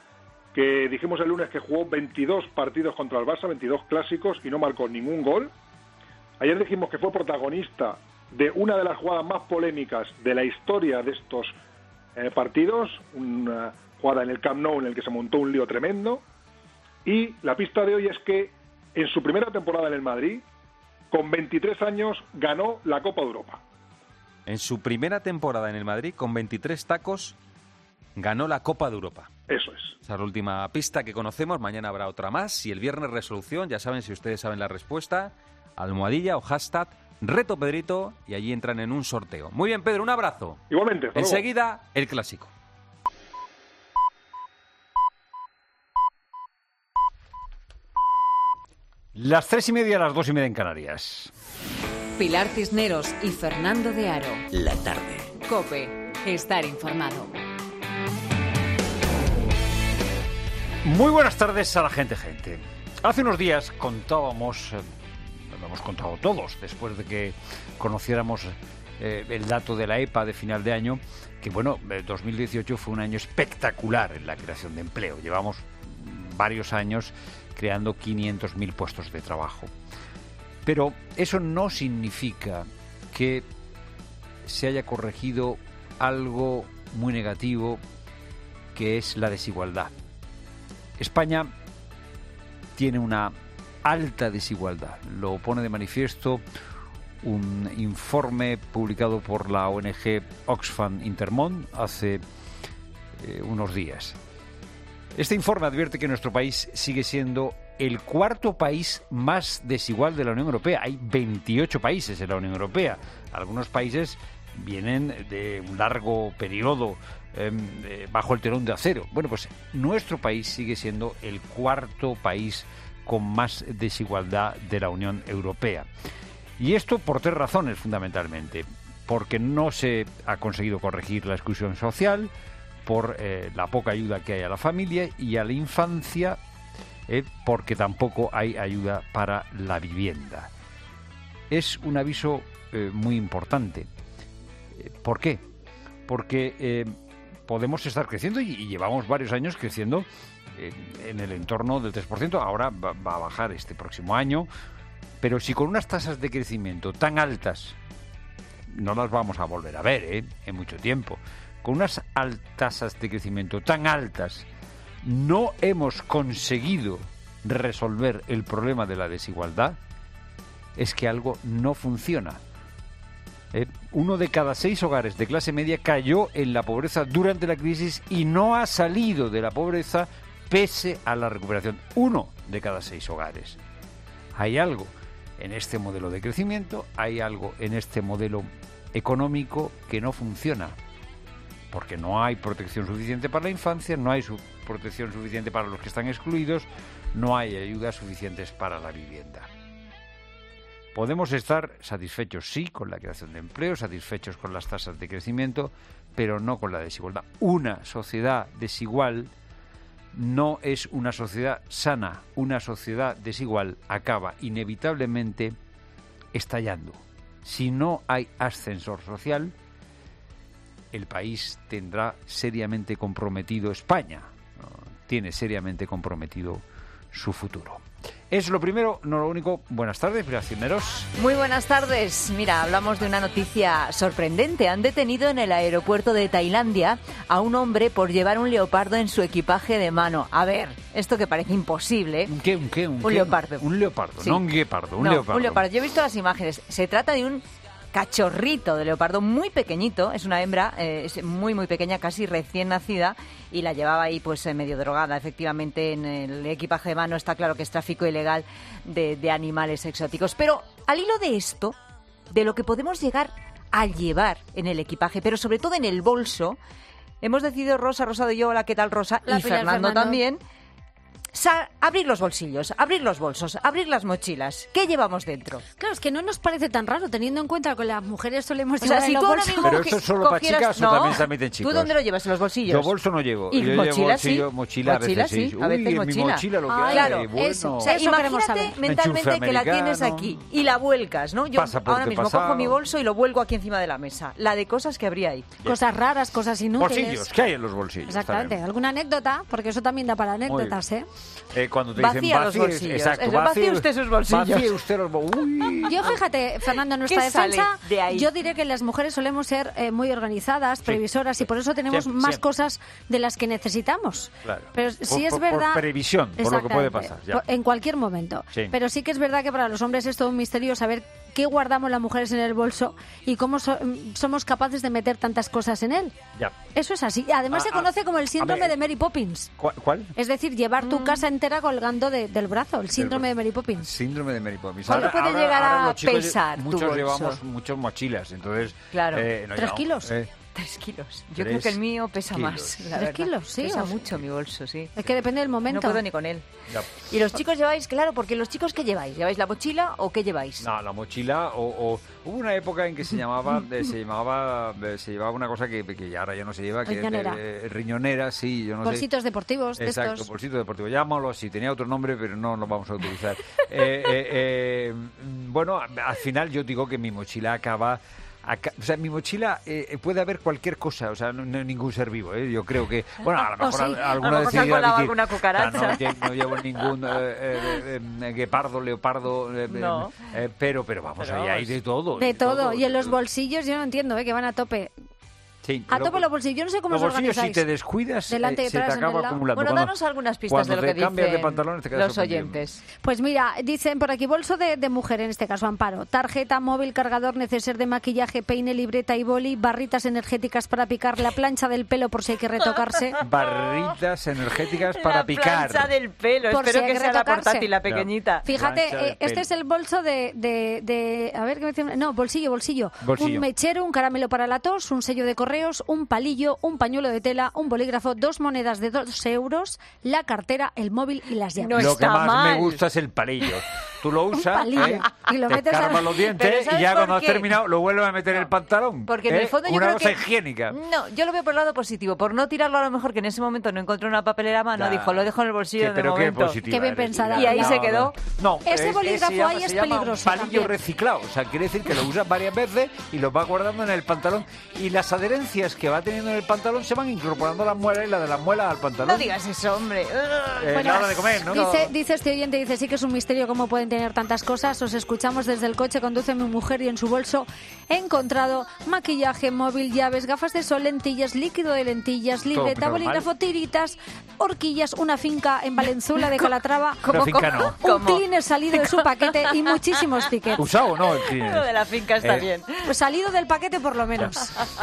que dijimos el lunes que jugó veintidós partidos contra el Barça, veintidós clásicos y no marcó ningún gol. Ayer dijimos que fue protagonista de una de las jugadas más polémicas de la historia de estos eh, partidos, una jugada en el Camp Nou en el que se montó un lío tremendo. Y la pista de hoy es que en su primera temporada en el Madrid, con veintitrés años, ganó la Copa de Europa. En su primera temporada en el Madrid, con veintitrés tacos, ganó la Copa de Europa. Eso es. Esa es la última pista que conocemos. Mañana habrá otra más. Y el viernes resolución, ya saben, si ustedes saben la respuesta, almohadilla o hashtag Reto Pedrito, y allí entran en un sorteo. Muy bien, Pedro, un abrazo. Igualmente. Enseguida, el clásico. Las tres y media, las dos y media en Canarias. Pilar Cisneros y Fernando de Aro. La tarde. COPE. Estar informado. Muy buenas tardes a la gente, gente. Hace unos días contábamos, eh, lo hemos contado todos, después de que conociéramos eh, el dato de la E P A de final de año, que bueno, dos mil dieciocho fue un año espectacular en la creación de empleo. Llevamos varios años creando quinientos mil puestos de trabajo. Pero eso no significa que se haya corregido algo muy negativo, que es la desigualdad. España tiene una alta desigualdad. Lo pone de manifiesto un informe publicado por la O N G Oxfam Intermón hace eh, unos días. Este informe advierte que nuestro país sigue siendo el cuarto país más desigual de la Unión Europea. Hay veintiocho países en la Unión Europea. Algunos países vienen de un largo periodo eh, eh, bajo el telón de acero. Bueno, pues nuestro país sigue siendo el cuarto país con más desigualdad de la Unión Europea. Y esto por tres razones fundamentalmente. Porque no se ha conseguido corregir la exclusión social, por eh, la poca ayuda que hay a la familia y a la infancia, eh, porque tampoco hay ayuda para la vivienda. Es un aviso eh, muy importante. ¿Por qué? Porque eh, podemos estar creciendo y, y llevamos varios años creciendo eh, en el entorno del tres por ciento. Ahora va, va a bajar este próximo año. Pero si con unas tasas de crecimiento tan altas, no las vamos a volver a ver ¿eh? en mucho tiempo, con unas tasas de crecimiento tan altas, no hemos conseguido resolver el problema de la desigualdad, es que algo no funciona. Eh, uno de cada seis hogares de clase media cayó en la pobreza durante la crisis y no ha salido de la pobreza pese a la recuperación. Uno de cada seis hogares. Hay algo en este modelo de crecimiento, hay algo en este modelo económico que no funciona. Porque no hay protección suficiente para la infancia, no hay su protección suficiente para los que están excluidos, no hay ayudas suficientes para la vivienda. Podemos estar satisfechos, sí, con la creación de empleo, satisfechos con las tasas de crecimiento, pero no con la desigualdad. Una sociedad desigual no es una sociedad sana. Una sociedad desigual acaba inevitablemente estallando. Si no hay ascensor social, el país tendrá seriamente comprometido, España, ¿no? tiene seriamente comprometido su futuro. Es lo primero, no lo único. Buenas tardes, Pilar Cisneros. Muy buenas tardes. Mira, hablamos de una noticia sorprendente. Han detenido en el aeropuerto de Tailandia a un hombre por llevar un leopardo en su equipaje de mano. A ver, esto que parece imposible. ¿Un qué? ¿Un qué? ¿Un, un qué? leopardo. Un leopardo, sí. no un guepardo, un no, leopardo. un leopardo. Yo he visto las imágenes. Se trata de un cachorrito de leopardo muy pequeñito, es una hembra, eh, es muy muy pequeña, casi recién nacida, y la llevaba ahí pues eh, medio drogada. Efectivamente, en el equipaje de mano está claro que es tráfico ilegal de, de animales exóticos. Pero al hilo de esto, de lo que podemos llegar a llevar en el equipaje, pero sobre todo en el bolso, hemos decidido, Rosa, Rosado y yo, hola, ¿qué tal, Rosa? La y Pilar Fernando, Fernando también. Sa- abrir los bolsillos, abrir los bolsos, abrir las mochilas. ¿Qué llevamos dentro? Claro, es que no nos parece tan raro, teniendo en cuenta que las mujeres solemos O sea, llevar si en tú los ahora bolsos... mismo ¿Pero esto es solo para cogieras- chicas o no. también se admiten chicos? ¿Tú dónde lo llevas? ¿En los bolsillos? Yo bolso no llevo. ¿Y Yo llevo mochila bolsillo, sí? mochila a Mochila veces sí. sí, a veces Uy, en mi mochila. mochila lo que Ah, hay. claro, bueno. eso. O sea, Eso queremos imagínate saber. mentalmente Enchufe que la tienes americano. aquí y la vuelcas, ¿no? Yo Pasaporte ahora mismo pasado. cojo mi bolso y lo vuelco aquí encima de la mesa. La de cosas que habría ahí. Cosas raras, cosas inútiles. Bolsillos, ¿qué hay en los bolsillos? Exactamente. También. ¿Alguna anécdota? Porque eso también da para anécdotas, ¿eh? Eh, cuando te Vacía dicen los vacíe, bolsillos. exacto, Eso, vacíe, vacíe usted sus bolsillos. Vacíe usted los bolsillos. Yo, fíjate, Fernando, en nuestra ¿Qué sale defensa, de ahí? yo diré que las mujeres solemos ser eh, muy organizadas, previsoras, y por eso tenemos Siempre, más siempre. cosas de las que necesitamos. Claro. Pero Por- sí es por- verdad... Por previsión, por lo que puede Exactamente, pasar. Ya. por- en cualquier momento. Sí. Pero sí que es verdad que para los hombres es todo un misterio saber qué guardamos las mujeres en el bolso y cómo so- somos capaces de meter tantas cosas en él. Ya. Eso es así. Además Ah, se conoce ah, como el síndrome ver. de Mary Poppins. ¿Cuál? cuál? Es decir, llevar tu casa entera colgando de- del brazo, el síndrome de Mary Poppins. Síndrome de Mary Poppins. ¿Cuánto puede llegar a los chicos pesar tu Muchos bolso? llevamos muchos mochilas, entonces... Claro. eh, no ¿Tres llevamos, kilos? eh, Tres kilos. Yo Tres creo que el mío pesa kilos. más. La ¿Tres verdad. kilos? Sí, Pesa o- mucho mi bolso, sí. Es que depende del momento. No puedo ni con él. ya. ¿Y los chicos lleváis? Claro, porque los chicos, ¿qué lleváis? ¿Lleváis la mochila o qué lleváis? No, la mochila o, o- hubo una época en que se llamaba eh, se llamaba eh, se llevaba una cosa que, que ya ahora ya no se lleva, que Riñonera. eh, riñonera, sí, yo no Bolsitos sé. deportivos de Exacto, estos. bolsito deportivo. Llámalo así, tenía otro nombre, pero no lo vamos a utilizar. Eh, eh, eh, bueno, al final yo digo que mi mochila acaba Acá, o sea, mi mochila eh, puede haber cualquier cosa, o sea, no, no ningún ser vivo, ¿eh? Yo creo que, bueno, a lo O mejor sí, al- a alguna lo mejor se ha decidirá colado decir, alguna cucaracha. "Ah, no, lle- no llevo ningún eh, eh, eh, guepardo, leopardo, eh, No. eh, pero, pero vamos, Pero ahí hay vamos. de todo. De todo. Y en de los todo. bolsillos yo no entiendo, ¿eh? Que van a tope. Sí, A pero- tope los bolsillos. Yo no sé cómo los os bolsillos, si organizáis. te descuidas, Delante y eh, se te atrás, en el acaba lado. acumulando. Bueno, Cuando- danos algunas pistas cuando de lo te que cambias dicen de pantalones te quedas los sorprendido. oyentes. Pues mira, dicen por aquí, bolso de, de mujer, en este caso Amparo. Tarjeta, móvil, cargador, neceser de maquillaje, peine, libreta y boli, barritas energéticas para picar, la plancha del pelo por si hay que retocarse. Barritas energéticas para la picar. plancha del pelo. Por Espero si hay que que sea la retocarse. portátil, la pequeñita. Fíjate, Plancha de eh, este pelo. es el bolso de, de, de- a ver, ¿qué me dice? No, bolsillo, bolsillo. Bolsillo. Un mechero, un caramelo para la tos, un sello de correos, un palillo, un pañuelo de tela, un bolígrafo, dos monedas de dos euros, la cartera, el móvil y las llaves. No lo está que más mal. me gusta es el palillo. Tú lo usas, palillo. ¿eh? Y lo te metes a- escarbas los Pero dientes ¿sabes y ya por cuando has qué? terminado lo vuelves a meter en el pantalón. Porque en ¿eh? el fondo yo Una creo cosa que... higiénica. No, yo lo veo por el lado positivo. Por no tirarlo a lo mejor, que en ese momento no encontré una papelera a mano, Ya. dijo, lo dejo en el Que- bolsillo de pero qué momento. positiva Qué bien eres, pensada. tía. Y ahí No, se no. quedó. No, Ese es- bolígrafo se llama- ahí se es llama peligroso palillo también. reciclado. O sea, quiere decir que lo usas varias veces y lo vas guardando en el pantalón. Y las adherencias que va teniendo en el pantalón se van incorporando a las muelas y la de las muelas al pantalón. No digas eso, hombre. Eh, Bueno, la hora de comer, ¿no? Dice, dice este oyente, dice, sí que es un misterio cómo pueden tener tantas cosas. Os escuchamos desde el coche, conduce mi mujer y en su bolso he encontrado maquillaje, móvil, llaves, gafas de sol, lentillas, líquido de lentillas, libreta, normal. bolígrafo, tiritas, horquillas, una finca en Valenzuela de Calatrava, Una finca no. un ¿Cómo? cleaner salido de su paquete y muchísimos tickets. ¿Usado o no el cleaner? Lo de la finca está Eh, bien. Pues salido del paquete por lo menos.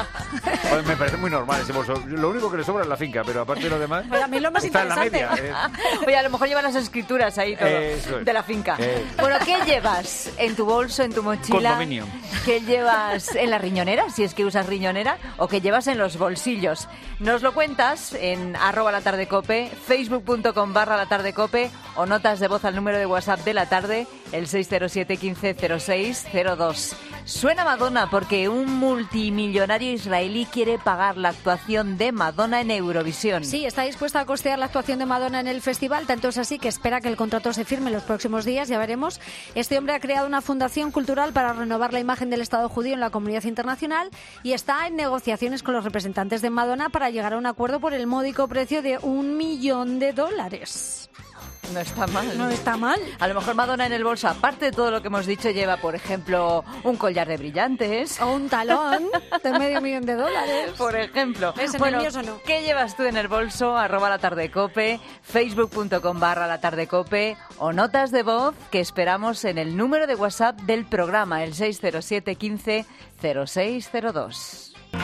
Joder, me parece muy normal ese bolso. Lo único que le sobra es la finca, pero aparte de lo demás... Pues a mí lo más está en la interesante. media. eh. Oye, a lo mejor llevan las escrituras ahí todo, Eso es. de la finca. Eh. Bueno, ¿qué llevas en tu bolso, en tu mochila? Condominio. ¿Qué llevas en la riñonera, si es que usas riñonera? ¿O qué llevas en los bolsillos? Nos lo cuentas en arroba la tarde cope, facebook.com barra la tarde cope o notas de voz al número de WhatsApp de la tarde, el seis cero siete, quince, cero seis cero dos. Suena Madonna porque un multimillonario israelí quiere pagar la actuación de Madonna en Eurovisión. Sí, está dispuesta a costear la actuación de Madonna en el festival, tanto es así que espera que el contrato se firme en los próximos días, ya veremos. Este hombre ha creado una fundación cultural para renovar la imagen del Estado judío en la comunidad internacional y está en negociaciones con los representantes de Madonna para llegar a un acuerdo por el módico precio de un millón de dólares. No está mal. No está mal. A lo mejor Madonna en el bolso, aparte de todo lo que hemos dicho, lleva, por ejemplo, un collar de brillantes. O un talón de medio millón de dólares. Por ejemplo. ¿Es en bueno, el mío o no? ¿Qué llevas tú en el bolso? Arroba la tarde cope, facebook.com barra la tarde cope o notas de voz que esperamos en el número de WhatsApp del programa, el seis cero siete quince cero seis cero dos.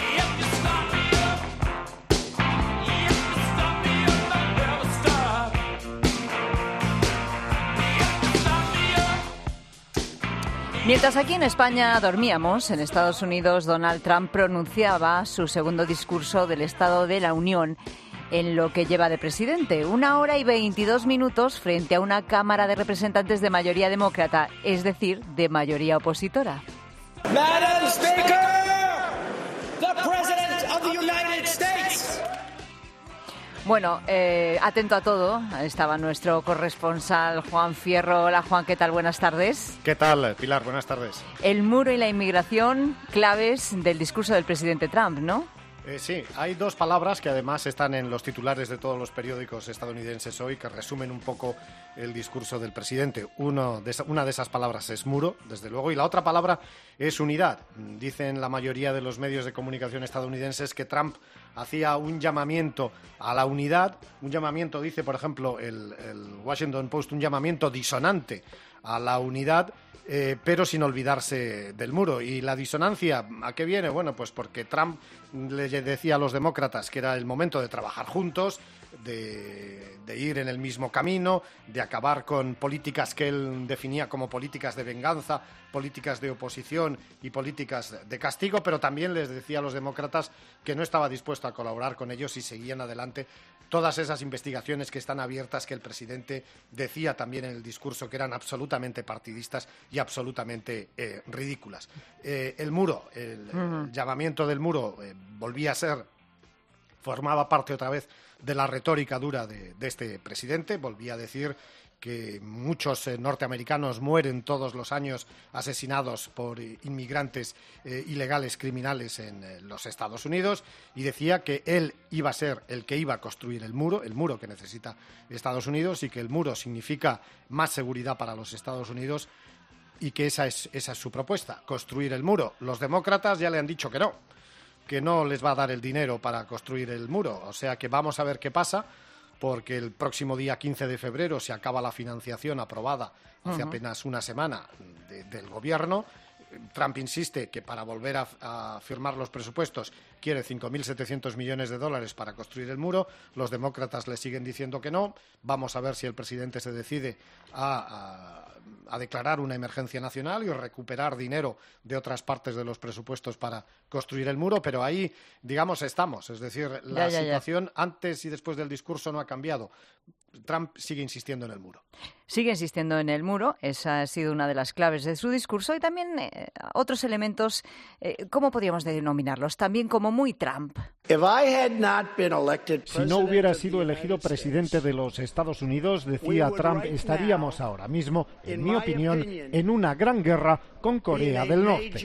Mientras aquí en España dormíamos, en Estados Unidos Donald Trump pronunciaba su segundo discurso del Estado de la Unión en lo que lleva de presidente. Una hora y veintidós minutos frente a una Cámara de Representantes de mayoría demócrata, es decir, de mayoría opositora. Madam Speaker, the President of the United States. Bueno, eh, atento a todo, estaba nuestro corresponsal Juan Fierro. Hola Juan, ¿qué tal? Buenas tardes. ¿Qué tal, Pilar? Buenas tardes. El muro y la inmigración, claves del discurso del presidente Trump, ¿no? Eh, sí, hay dos palabras que además están en los titulares de todos los periódicos estadounidenses hoy que resumen un poco el discurso del presidente. Uno de esa, una de esas palabras es muro, desde luego, y la otra palabra es unidad. Dicen la mayoría de los medios de comunicación estadounidenses que Trump hacía un llamamiento a la unidad, un llamamiento, dice por ejemplo el, el Washington Post, un llamamiento disonante a la unidad, Eh, pero sin olvidarse del muro. ¿Y la disonancia a qué viene? Bueno, pues porque Trump le decía a los demócratas que era el momento de trabajar juntos, de, de ir en el mismo camino, de acabar con políticas que él definía como políticas de venganza, políticas de oposición y políticas de castigo, pero también les decía a los demócratas que no estaba dispuesto a colaborar con ellos si seguían adelante todas esas investigaciones que están abiertas, que el presidente decía también en el discurso que eran absolutamente partidistas y absolutamente eh, ridículas. Eh, el muro, el, uh-huh. el llamamiento del muro eh, volvía a ser, formaba parte otra vez de la retórica dura de, de este presidente, volvía a decir que muchos eh, norteamericanos mueren todos los años asesinados por eh, inmigrantes eh, ilegales criminales en eh, los Estados Unidos, y decía que él iba a ser el que iba a construir el muro, el muro que necesita Estados Unidos, y que el muro significa más seguridad para los Estados Unidos y que esa es, esa es su propuesta, construir el muro. Los demócratas ya le han dicho que no, que no les va a dar el dinero para construir el muro, o sea que vamos a ver qué pasa, porque el próximo día quince de febrero se acaba la financiación aprobada hace uh-huh. apenas una semana de, del gobierno. Trump insiste que para volver a, a firmar los presupuestos quiere cinco mil setecientos millones de dólares para construir el muro. Los demócratas le siguen diciendo que no. Vamos a ver si el presidente se decide a, a a declarar una emergencia nacional y recuperar dinero de otras partes de los presupuestos para construir el muro, pero ahí, digamos, estamos. Es decir, la ya, ya, situación ya. antes y después del discurso no ha cambiado. Trump sigue insistiendo en el muro. Sigue insistiendo en el muro, esa ha sido una de las claves de su discurso, y también eh, otros elementos, eh, ¿cómo podríamos denominarlos? También como muy Trump. Si no hubiera sido elegido presidente de los Estados Unidos, decía Trump, estaríamos ahora mismo, en mi opinión, en una gran guerra con Corea del Norte.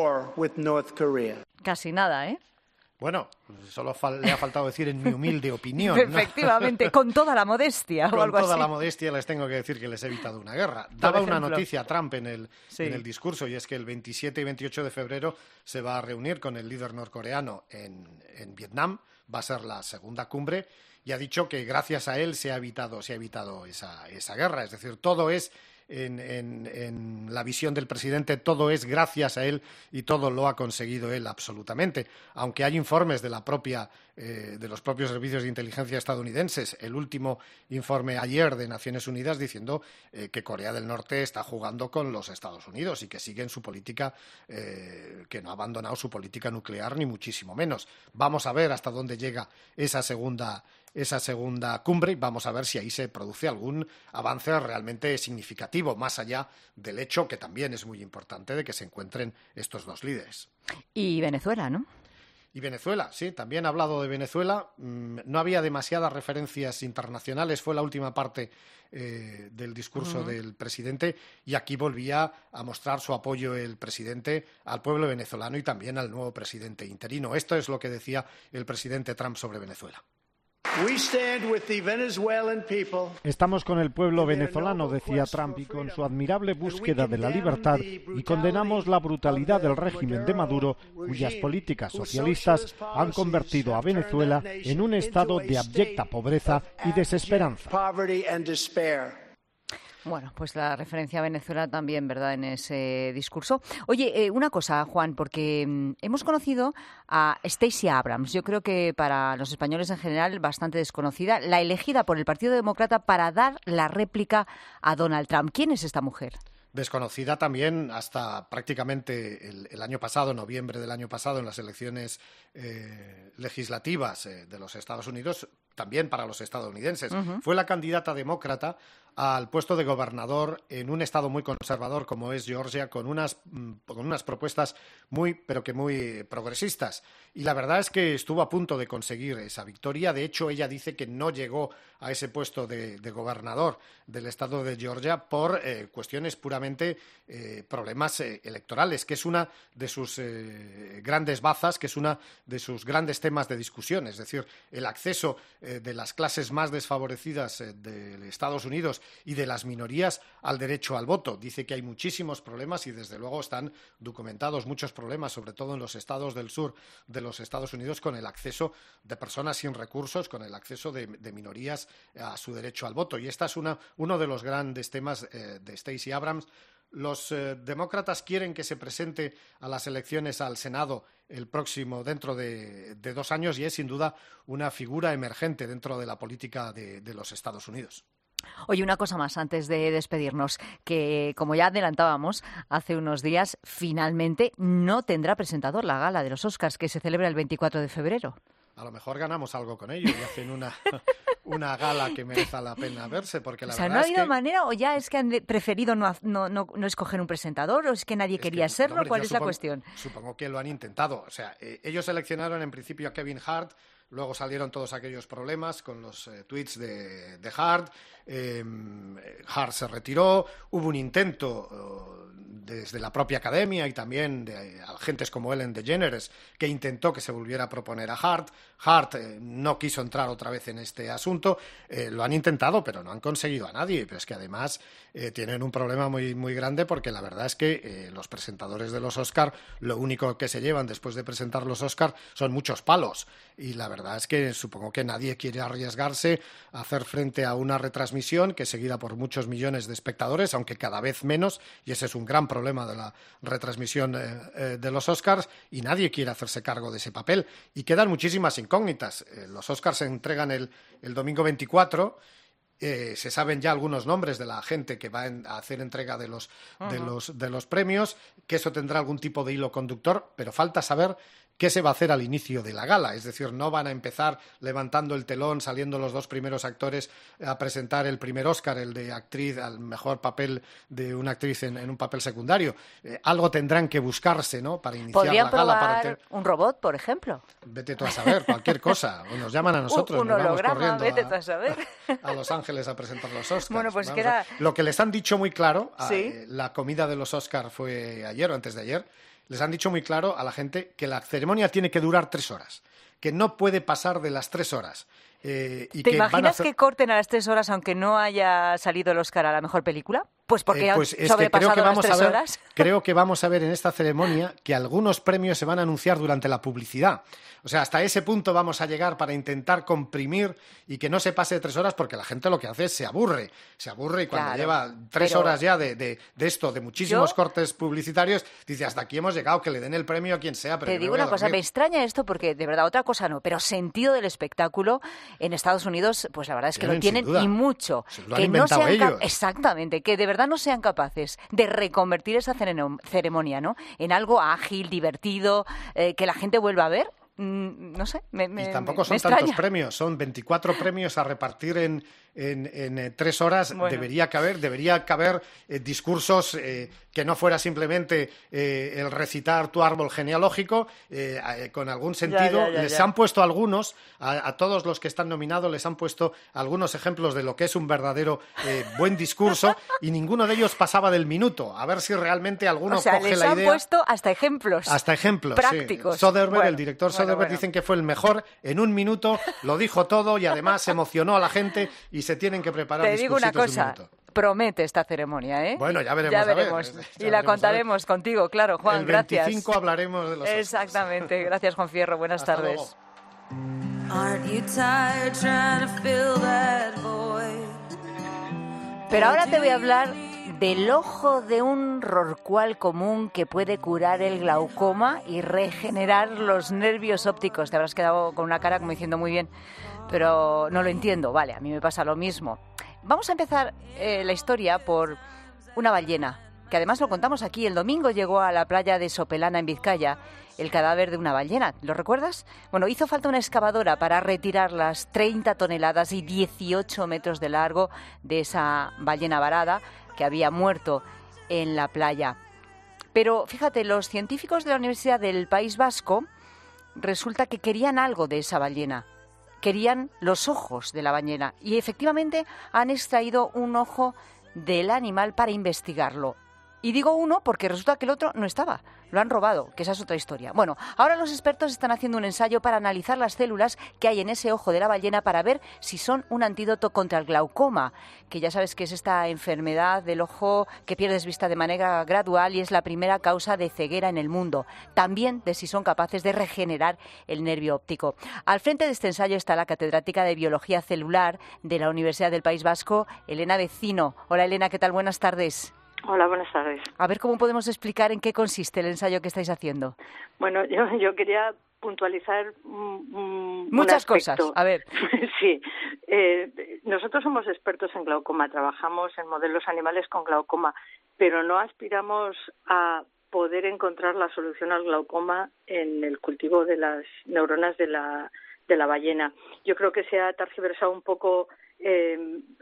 Casi nada, ¿eh? Bueno, solo fal- le ha faltado decir en mi humilde opinión, ¿no? Efectivamente, con toda la modestia o con algo toda así. la modestia les tengo que decir que les he evitado una guerra. Daba una noticia a Trump en el, sí. en el discurso, y es que el veintisiete y veintiocho de febrero se va a reunir con el líder norcoreano en, en Vietnam, va a ser la segunda cumbre, y ha dicho que gracias a él se ha evitado, se ha evitado esa, esa guerra. Es decir, todo es... En, en, en la visión del presidente, todo es gracias a él y todo lo ha conseguido él absolutamente. Aunque hay informes de la propia, eh, de los propios servicios de inteligencia estadounidenses, el último informe ayer de Naciones Unidas diciendo eh, que Corea del Norte está jugando con los Estados Unidos y que siguen su política, eh, que no ha abandonado su política nuclear ni muchísimo menos. Vamos a ver hasta dónde llega esa segunda, esa segunda cumbre y vamos a ver si ahí se produce algún avance realmente significativo, más allá del hecho, que también es muy importante, de que se encuentren estos dos líderes. Y Venezuela, ¿no? Y Venezuela, sí, también ha hablado de Venezuela. No había demasiadas referencias internacionales, fue la última parte eh, del discurso uh-huh. del presidente, y aquí volvía a mostrar su apoyo el presidente al pueblo venezolano y también al nuevo presidente interino. Esto es lo que decía el presidente Trump sobre Venezuela. Estamos con el pueblo venezolano, decía Trump, y con su admirable búsqueda de la libertad, y condenamos la brutalidad del régimen de Maduro, cuyas políticas socialistas han convertido a Venezuela en un estado de abyecta pobreza y desesperanza. Bueno, pues la referencia a Venezuela también, ¿verdad?, en ese discurso. Oye, eh, una cosa, Juan, porque mm, hemos conocido a Stacey Abrams, yo creo que para los españoles en general bastante desconocida, la elegida por el Partido Demócrata para dar la réplica a Donald Trump. ¿Quién es esta mujer? Desconocida también hasta prácticamente el, el año pasado, noviembre del año pasado, en las elecciones eh, legislativas eh, de los Estados Unidos, también para los estadounidenses. Uh-huh. Fue la candidata demócrata al puesto de gobernador en un estado muy conservador como es Georgia, con unas, con unas propuestas muy, pero que muy progresistas. Y la verdad es que estuvo a punto de conseguir esa victoria. De hecho, ella dice que no llegó a ese puesto de, de gobernador del estado de Georgia por eh, cuestiones puramente eh, problemas eh, electorales, que es una de sus eh, grandes bazas, que es una de sus grandes temas de discusión. Es decir, el acceso eh, de las clases más desfavorecidas eh, de Estados Unidos y de las minorías al derecho al voto. Dice que hay muchísimos problemas y desde luego están documentados muchos problemas, sobre todo en los estados del sur de los Estados Unidos, con el acceso de personas sin recursos, con el acceso de, de minorías a su derecho al voto. Y este es una, uno de los grandes temas eh, de Stacey Abrams. Los eh, demócratas quieren que se presente a las elecciones al Senado el próximo, dentro de, de dos años, y es sin duda una figura emergente dentro de la política de, de los Estados Unidos. Oye, una cosa más antes de despedirnos, que como ya adelantábamos hace unos días, finalmente no tendrá presentador la gala de los Oscars que se celebra el veinticuatro de febrero. A lo mejor ganamos algo con ello y hacen una, una gala que merezca la pena verse, porque la o sea, verdad ¿no ha habido es que... manera o ya es que han de- preferido no, no, no, no escoger un presentador o es que nadie Es quería que, serlo? hombre, ¿Cuál yo es supongo, la cuestión? Supongo que lo han intentado. O sea, eh, ellos seleccionaron en principio a Kevin Hart, luego salieron todos aquellos problemas con los eh, tweets de, de Hart, eh, Hart se retiró, hubo un intento eh, desde la propia academia y también de eh, agentes como Ellen DeGeneres que intentó que se volviera a proponer a Hart. Hart eh, no quiso entrar otra vez en este asunto, eh, lo han intentado pero no han conseguido a nadie, pero es que además eh, tienen un problema muy, muy grande porque la verdad es que eh, los presentadores de los Oscar lo único que se llevan después de presentar los Oscar son muchos palos y la verdad es que supongo que nadie quiere arriesgarse a hacer frente a una retransmisión que es seguida por muchos millones de espectadores, aunque cada vez menos, y ese es un gran problema de la retransmisión eh, eh, de los Oscars, y nadie quiere hacerse cargo de ese papel. Y quedan muchísimas incógnitas. Eh, los Oscars se entregan el, el domingo veinticuatro. Eh, se saben ya algunos nombres de la gente que va a hacer entrega de los, de Ujú. los, de los premios, que eso tendrá algún tipo de hilo conductor, pero falta saber qué se va a hacer al inicio de la gala. Es decir, no van a empezar levantando el telón, saliendo los dos primeros actores a presentar el primer Oscar, el de actriz, al mejor papel de una actriz en, en un papel secundario. Eh, algo tendrán que buscarse, ¿no?, para iniciar ¿Podrían la gala. Para probar ter- un robot, por ejemplo? Vete tú a saber, cualquier cosa. O nos llaman a nosotros, un nos vamos holograma, corriendo vete a- tú a saber. a Los Ángeles a presentar los Oscars. Bueno, pues Vamos queda- a- Lo que les han dicho muy claro, a- Sí. eh, la comida de los Oscars fue ayer o antes de ayer, les han dicho muy claro a la gente que la ceremonia tiene que durar tres horas, que no puede pasar de las tres horas. eh, y ¿Te que van a imaginas hacer- que corten a las tres horas aunque no haya salido el Oscar a la mejor película? Pues porque Eh, han pues es que sobrepasado creo que vamos las a tres ver, horas. creo que vamos a ver en esta ceremonia que algunos premios se van a anunciar durante la publicidad. O sea, hasta ese punto vamos a llegar para intentar comprimir y que no se pase de tres horas, porque la gente lo que hace es se aburre. Se aburre y cuando Claro, lleva tres pero- horas ya de, de, de esto, de muchísimos Yo- cortes publicitarios, dice, hasta aquí hemos llegado, que le den el premio a quien sea, pero Te yo me digo voy a una cosa, dormir". me extraña esto porque de verdad otra cosa no, pero sentido del espectáculo en Estados Unidos, pues la verdad es que Tienen, lo tienen sin duda. y mucho. Se lo han que no inventado sean cap- ellos. exactamente, que de verdad no sean capaces de reconvertir esa cereno- ceremonia, ¿no? En algo ágil, divertido, eh, que la gente vuelva a ver. mm, no sé, me, me Y tampoco son me tantos extraña. premios, son veinticuatro premios a repartir en, en, en eh, tres horas. Bueno. Debería caber, debería caber eh, discursos eh, que no fuera simplemente eh, el recitar tu árbol genealógico, eh, eh, con algún sentido. Ya, ya, ya, les ya. han puesto algunos, a, a todos los que están nominados, les han puesto algunos ejemplos de lo que es un verdadero eh, buen discurso y ninguno de ellos pasaba del minuto. A ver si realmente alguno O sea, coge les la han idea. puesto hasta ejemplos. Hasta ejemplos, prácticos. sí. Soderbergh, Bueno, el director bueno, Soderbergh, bueno. dicen que fue el mejor. En un minuto lo dijo todo y además emocionó a la gente y se tienen que preparar Te digo una discursitos de un cosa, minuto. promete esta ceremonia, ¿eh? Bueno, ya veremos, Ya a ver, veremos. ya y veremos, la a ver. contaremos contigo, claro, Juan, El gracias. veinticinco hablaremos de los Oscars. Exactamente. Gracias, Juan Fierro. Buenas Hasta tardes. Aren't you tired trying to fill that void? Pero ahora te voy a hablar del ojo de un rorcual común que puede curar el glaucoma y regenerar los nervios ópticos. Te habrás quedado con una cara como diciendo muy bien, pero no lo entiendo. Vale, a mí me pasa lo mismo. Vamos a empezar eh, la historia por una ballena, que además lo contamos aquí. El domingo llegó a la playa de Sopelana, en Vizcaya, el cadáver de una ballena. ¿Lo recuerdas? Bueno, hizo falta una excavadora para retirar las treinta toneladas y dieciocho metros de largo de esa ballena varada que había muerto en la playa. Pero fíjate, los científicos de la Universidad del País Vasco resulta que querían algo de esa ballena. Querían los ojos de la ballena y efectivamente han extraído un ojo del animal para investigarlo. Y digo uno porque resulta que el otro no estaba, lo han robado, que esa es otra historia. Bueno, ahora los expertos están haciendo un ensayo para analizar las células que hay en ese ojo de la ballena para ver si son un antídoto contra el glaucoma, que ya sabes que es esta enfermedad del ojo que pierdes vista de manera gradual y es la primera causa de ceguera en el mundo. También de si son capaces de regenerar el nervio óptico. Al frente de este ensayo está la catedrática de Biología Celular de la Universidad del País Vasco, Elena Vecino. Hola Elena, ¿qué tal? Buenas tardes. Hola, buenas tardes. A ver cómo podemos explicar en qué consiste el ensayo que estáis haciendo. Bueno, yo, yo quería puntualizar um, muchas un aspecto. cosas. A ver. Sí, eh, nosotros somos expertos en glaucoma, trabajamos en modelos animales con glaucoma, pero no aspiramos a poder encontrar la solución al glaucoma en el cultivo de las neuronas de la de la ballena. Yo creo que se ha tergiversado un poco Eh,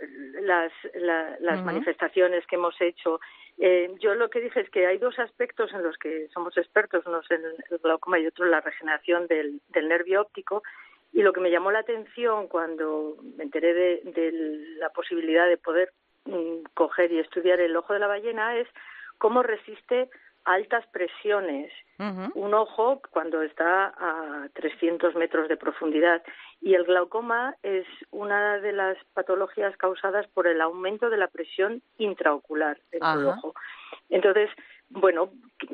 las, la, las uh-huh. manifestaciones que hemos hecho. Eh, yo lo que dije es que hay dos aspectos en los que somos expertos, uno es el, el glaucoma y otro la regeneración del, del nervio óptico, y lo que me llamó la atención cuando me enteré de, de la posibilidad de poder mm, coger y estudiar el ojo de la ballena es cómo resiste altas presiones uh-huh. un ojo cuando está a trescientos metros de profundidad. Y el glaucoma es una de las patologías causadas por el aumento de la presión intraocular dentro del ojo. Entonces, bueno,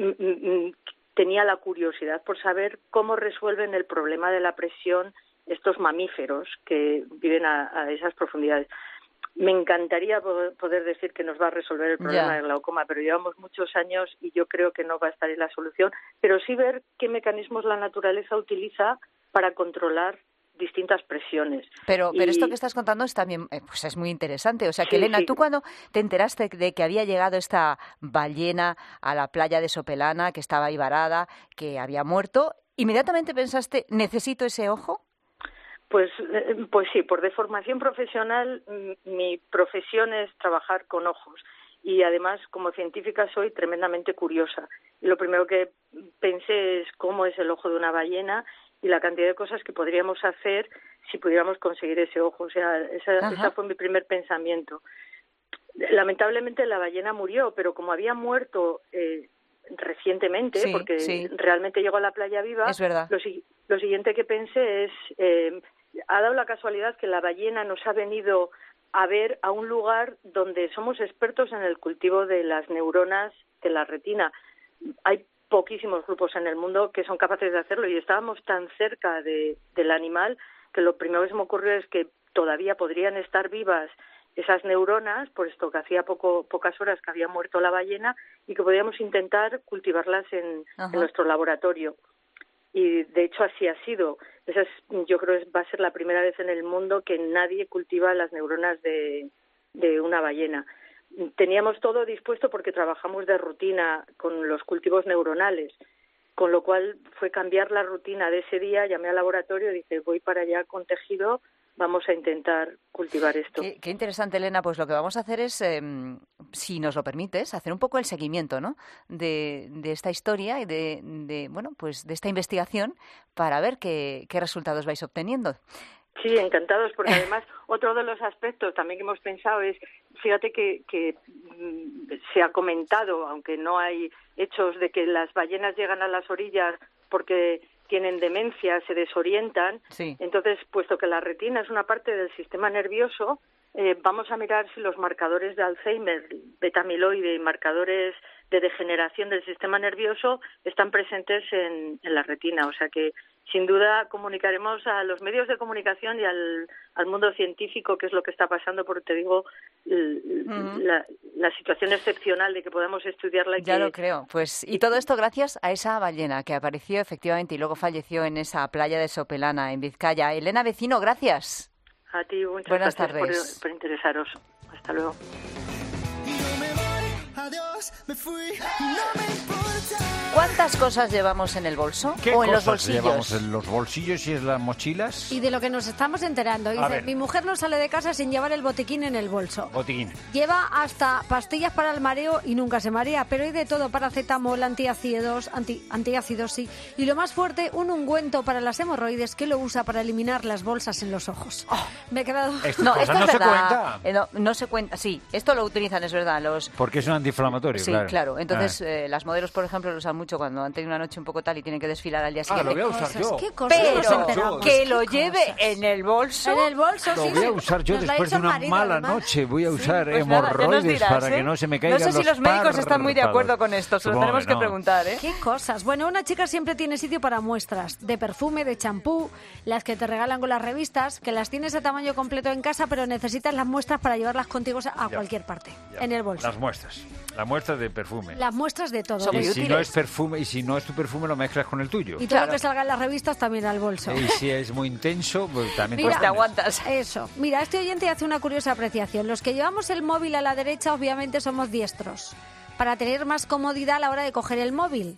tenía la curiosidad por saber cómo resuelven el problema de la presión estos mamíferos que viven a, a esas profundidades. Me encantaría poder decir que nos va a resolver el problema yeah. del glaucoma, pero llevamos muchos años y yo creo que no va a estar en la solución, pero sí ver qué mecanismos la naturaleza utiliza para controlar distintas presiones. Pero, y... pero esto que estás contando es también, eh, pues es muy interesante. O sea, que sí, Elena, sí. tú cuando te enteraste de que había llegado esta ballena a la playa de Sopelana, que estaba ahí varada, que había muerto, ¿inmediatamente pensaste, necesito ese ojo? Pues, pues sí, por deformación profesional, mi profesión es trabajar con ojos y además como científica soy tremendamente curiosa. Y lo primero que pensé es cómo es el ojo de una ballena y la cantidad de cosas que podríamos hacer si pudiéramos conseguir ese ojo. O sea, esa, esa fue mi primer pensamiento. Lamentablemente la ballena murió, pero como había muerto eh, recientemente, sí, porque sí. realmente llegó a la playa viva, es verdad. Lo, lo siguiente que pensé es, eh, ha dado la casualidad que la ballena nos ha venido a ver a un lugar donde somos expertos en el cultivo de las neuronas de la retina. Hay poquísimos grupos en el mundo que son capaces de hacerlo y estábamos tan cerca de, del animal que lo primero que se me ocurrió es que todavía podrían estar vivas esas neuronas, por esto que hacía poco, pocas horas que había muerto la ballena y que podíamos intentar cultivarlas en, en nuestro laboratorio. Y de hecho así ha sido. Esa es, yo creo que va a ser la primera vez en el mundo que nadie cultiva las neuronas de, de una ballena. Teníamos todo dispuesto porque trabajamos de rutina con los cultivos neuronales, con lo cual fue cambiar la rutina de ese día, llamé al laboratorio y dije, voy para allá con tejido, vamos a intentar cultivar esto. Qué, qué interesante, Elena. Pues lo que vamos a hacer es, eh, si nos lo permites, hacer un poco el seguimiento, ¿no?, de, de esta historia y de, de, bueno, pues de esta investigación para ver qué, qué resultados vais obteniendo. Sí, encantados, porque además otro de los aspectos también que hemos pensado es, fíjate que, que mm, se ha comentado, aunque no hay hechos de que las ballenas llegan a las orillas porque tienen demencia, se desorientan. Sí. Entonces, puesto que la retina es una parte del sistema nervioso, eh, vamos a mirar si los marcadores de Alzheimer, beta-amiloide y marcadores de degeneración del sistema nervioso están presentes en, en la retina. O sea que, sin duda, comunicaremos a los medios de comunicación y al, al mundo científico qué es lo que está pasando, porque te digo, uh-huh. la, la situación excepcional de que podamos estudiarla. Y ya que... lo creo. Pues y todo esto gracias a esa ballena que apareció efectivamente y luego falleció en esa playa de Sopelana, en Vizcaya. Elena Vecino, gracias. A ti, muchas Buenas gracias tardes. Por, por interesaros. Hasta luego. ¿Cuántas cosas llevamos en el bolso? ¿Qué ¿O en los cosas bolsillos? llevamos en los bolsillos y en las mochilas? Y de lo que nos estamos enterando. A Dice, ver. mi mujer no sale de casa sin llevar el botiquín en el bolso. Botiquín. Lleva hasta pastillas para el mareo y nunca se marea, pero hay de todo: paracetamol, antiácidos, anti, antiácidos, sí. Y lo más fuerte, un ungüento para las hemorroides que lo usa para eliminar las bolsas en los ojos. Oh. Me he quedado... Esta No, cosa esto es no se verdad. cuenta. Eh, no, no se cuenta. Sí, esto lo utilizan, es verdad. Los Porque es un antiinflamatorio, Sí, claro. claro. Entonces, Ah. eh, las modelos, por ejemplo, lo usan mucho cuando han tenido una noche un poco tal y tienen que desfilar al día Ah, siguiente. lo voy a usar yo. ¿Qué cosas Pero nos enteramos? que ¿Qué lo cosas? lleve en el bolso. En el bolso, Lo sí. voy a sí. usar yo Nos lo ha después de dicho el una marido, mala además. noche. Voy a usar Pues nada, ya nos hemorroides dirás, para ¿eh? que no se me caigan No sé si los médicos están muy de acuerdo con esto, se lo Supongo tenemos que que no. preguntar, ¿eh? ¿Qué cosas? Bueno, una chica siempre tiene sitio para muestras de perfume, de champú, las que te regalan con las revistas, que las tienes a tamaño completo en casa, pero necesitas las muestras para llevarlas contigo a Ya, cualquier parte, ya. en el bolso. Las muestras. Las muestras de perfume. Las muestras de todo. y de- si no es perfume, y si no es tu perfume, lo mezclas con el tuyo. Y todo lo que salga en las revistas también al bolso. Y si es muy intenso, pues también Mira, te lo pones. Eso. Mira, este oyente hace una curiosa apreciación. Los que llevamos el móvil a la derecha, obviamente, somos diestros, para tener más comodidad a la hora de coger el móvil.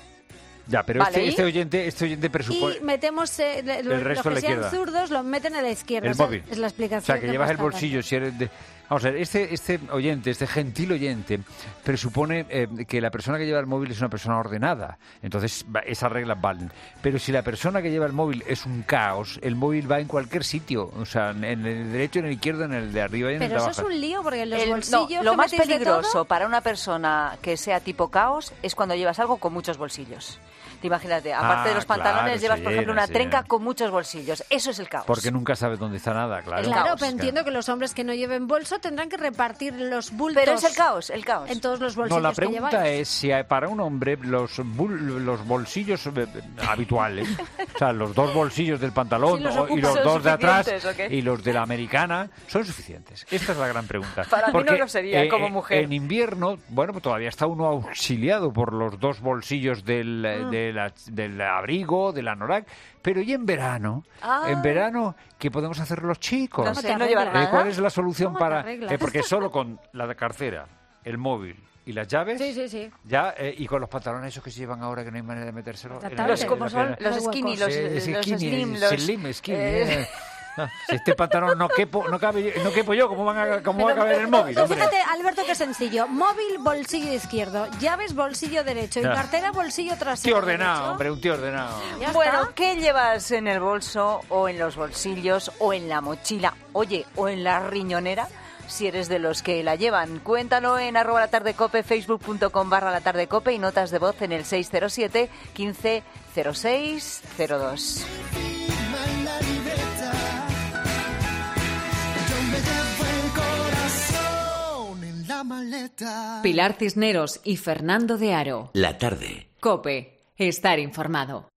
Ya, pero Vale, este, ¿y? este oyente, este oyente presupone Y metemos eh, le- los, resto los a que la sean izquierda. zurdos los meten a la izquierda. el Esa móvil. es la O explicación. sea, que llevas el hemos dado. bolsillo si eres de... Vamos a ver, este, este oyente, este gentil oyente, presupone eh, que la persona que lleva el móvil es una persona ordenada. Entonces, va- esas reglas valen. Pero si la persona que lleva el móvil es un caos, el móvil va en cualquier sitio. O sea, en el derecho, en el izquierdo, en el de arriba y en el de Pero eso abajo. es un lío, porque en los El- no, bolsillos lo que más metéis de peligroso todo- para una persona que sea tipo caos es cuando llevas algo con muchos bolsillos. Te imagínate, aparte Ah, de los pantalones, claro, llevas, se por ejemplo, llena, una se trenca llena. con muchos bolsillos. Eso es el caos. Porque nunca sabes dónde está nada, claro. Claro, pero entiendo que los hombres que no lleven bolso tendrán que repartir los bultos. Pero es el caos, el caos. En todos los No, bolsillos la que pregunta lleváis. es si hay- para un hombre los, bul- los bolsillos eh, habituales, o sea, los dos bolsillos del pantalón Sí, los o- y ocupan. los ¿Son dos de atrás suficientes o qué? y los de la americana, son suficientes. Esta es la gran pregunta. Para mí no Porque, lo sería, como mujer. En invierno, bueno, pues todavía está uno auxiliado por los dos bolsillos del, eh, Ah. de la- del abrigo, del anorak, pero ¿y en verano? Ah. En verano, ¿qué podemos hacer los chicos? No sé, no llevar Eh, nada. ¿Cuál es la solución ¿Cómo te para...? arreglas? eh, porque solo con la cartera, el móvil y las llaves... Sí, sí, sí. Ya, eh, y con los pantalones esos que se llevan ahora que no hay manera de metérselo. en la- Los en como la son, pierna. los skinny, los, Eh, los skinny, slim, eh, los... slim, skinny, eh, eh. No, si este pantalón no quepo, no cabe, no quepo yo, ¿cómo, van a, cómo va a caber el móvil? Hombre? Fíjate, Alberto, qué sencillo. Móvil, bolsillo izquierdo. Llaves, bolsillo derecho. Y Ya. cartera, bolsillo Un trasero. tío ordenado, derecho. hombre, un tío ordenado. Ya Bueno, está. ¿qué llevas en el bolso o en los bolsillos o en la mochila? Oye, o en la riñonera, si eres de los que la llevan. Cuéntalo en arroba la tarde cope, facebook.com barra la tarde cope y notas de voz en el seis cero siete, quince, cero seis, cero dos. Pilar Cisneros y Fernando de Aro. La tarde. COPE. Estar informado.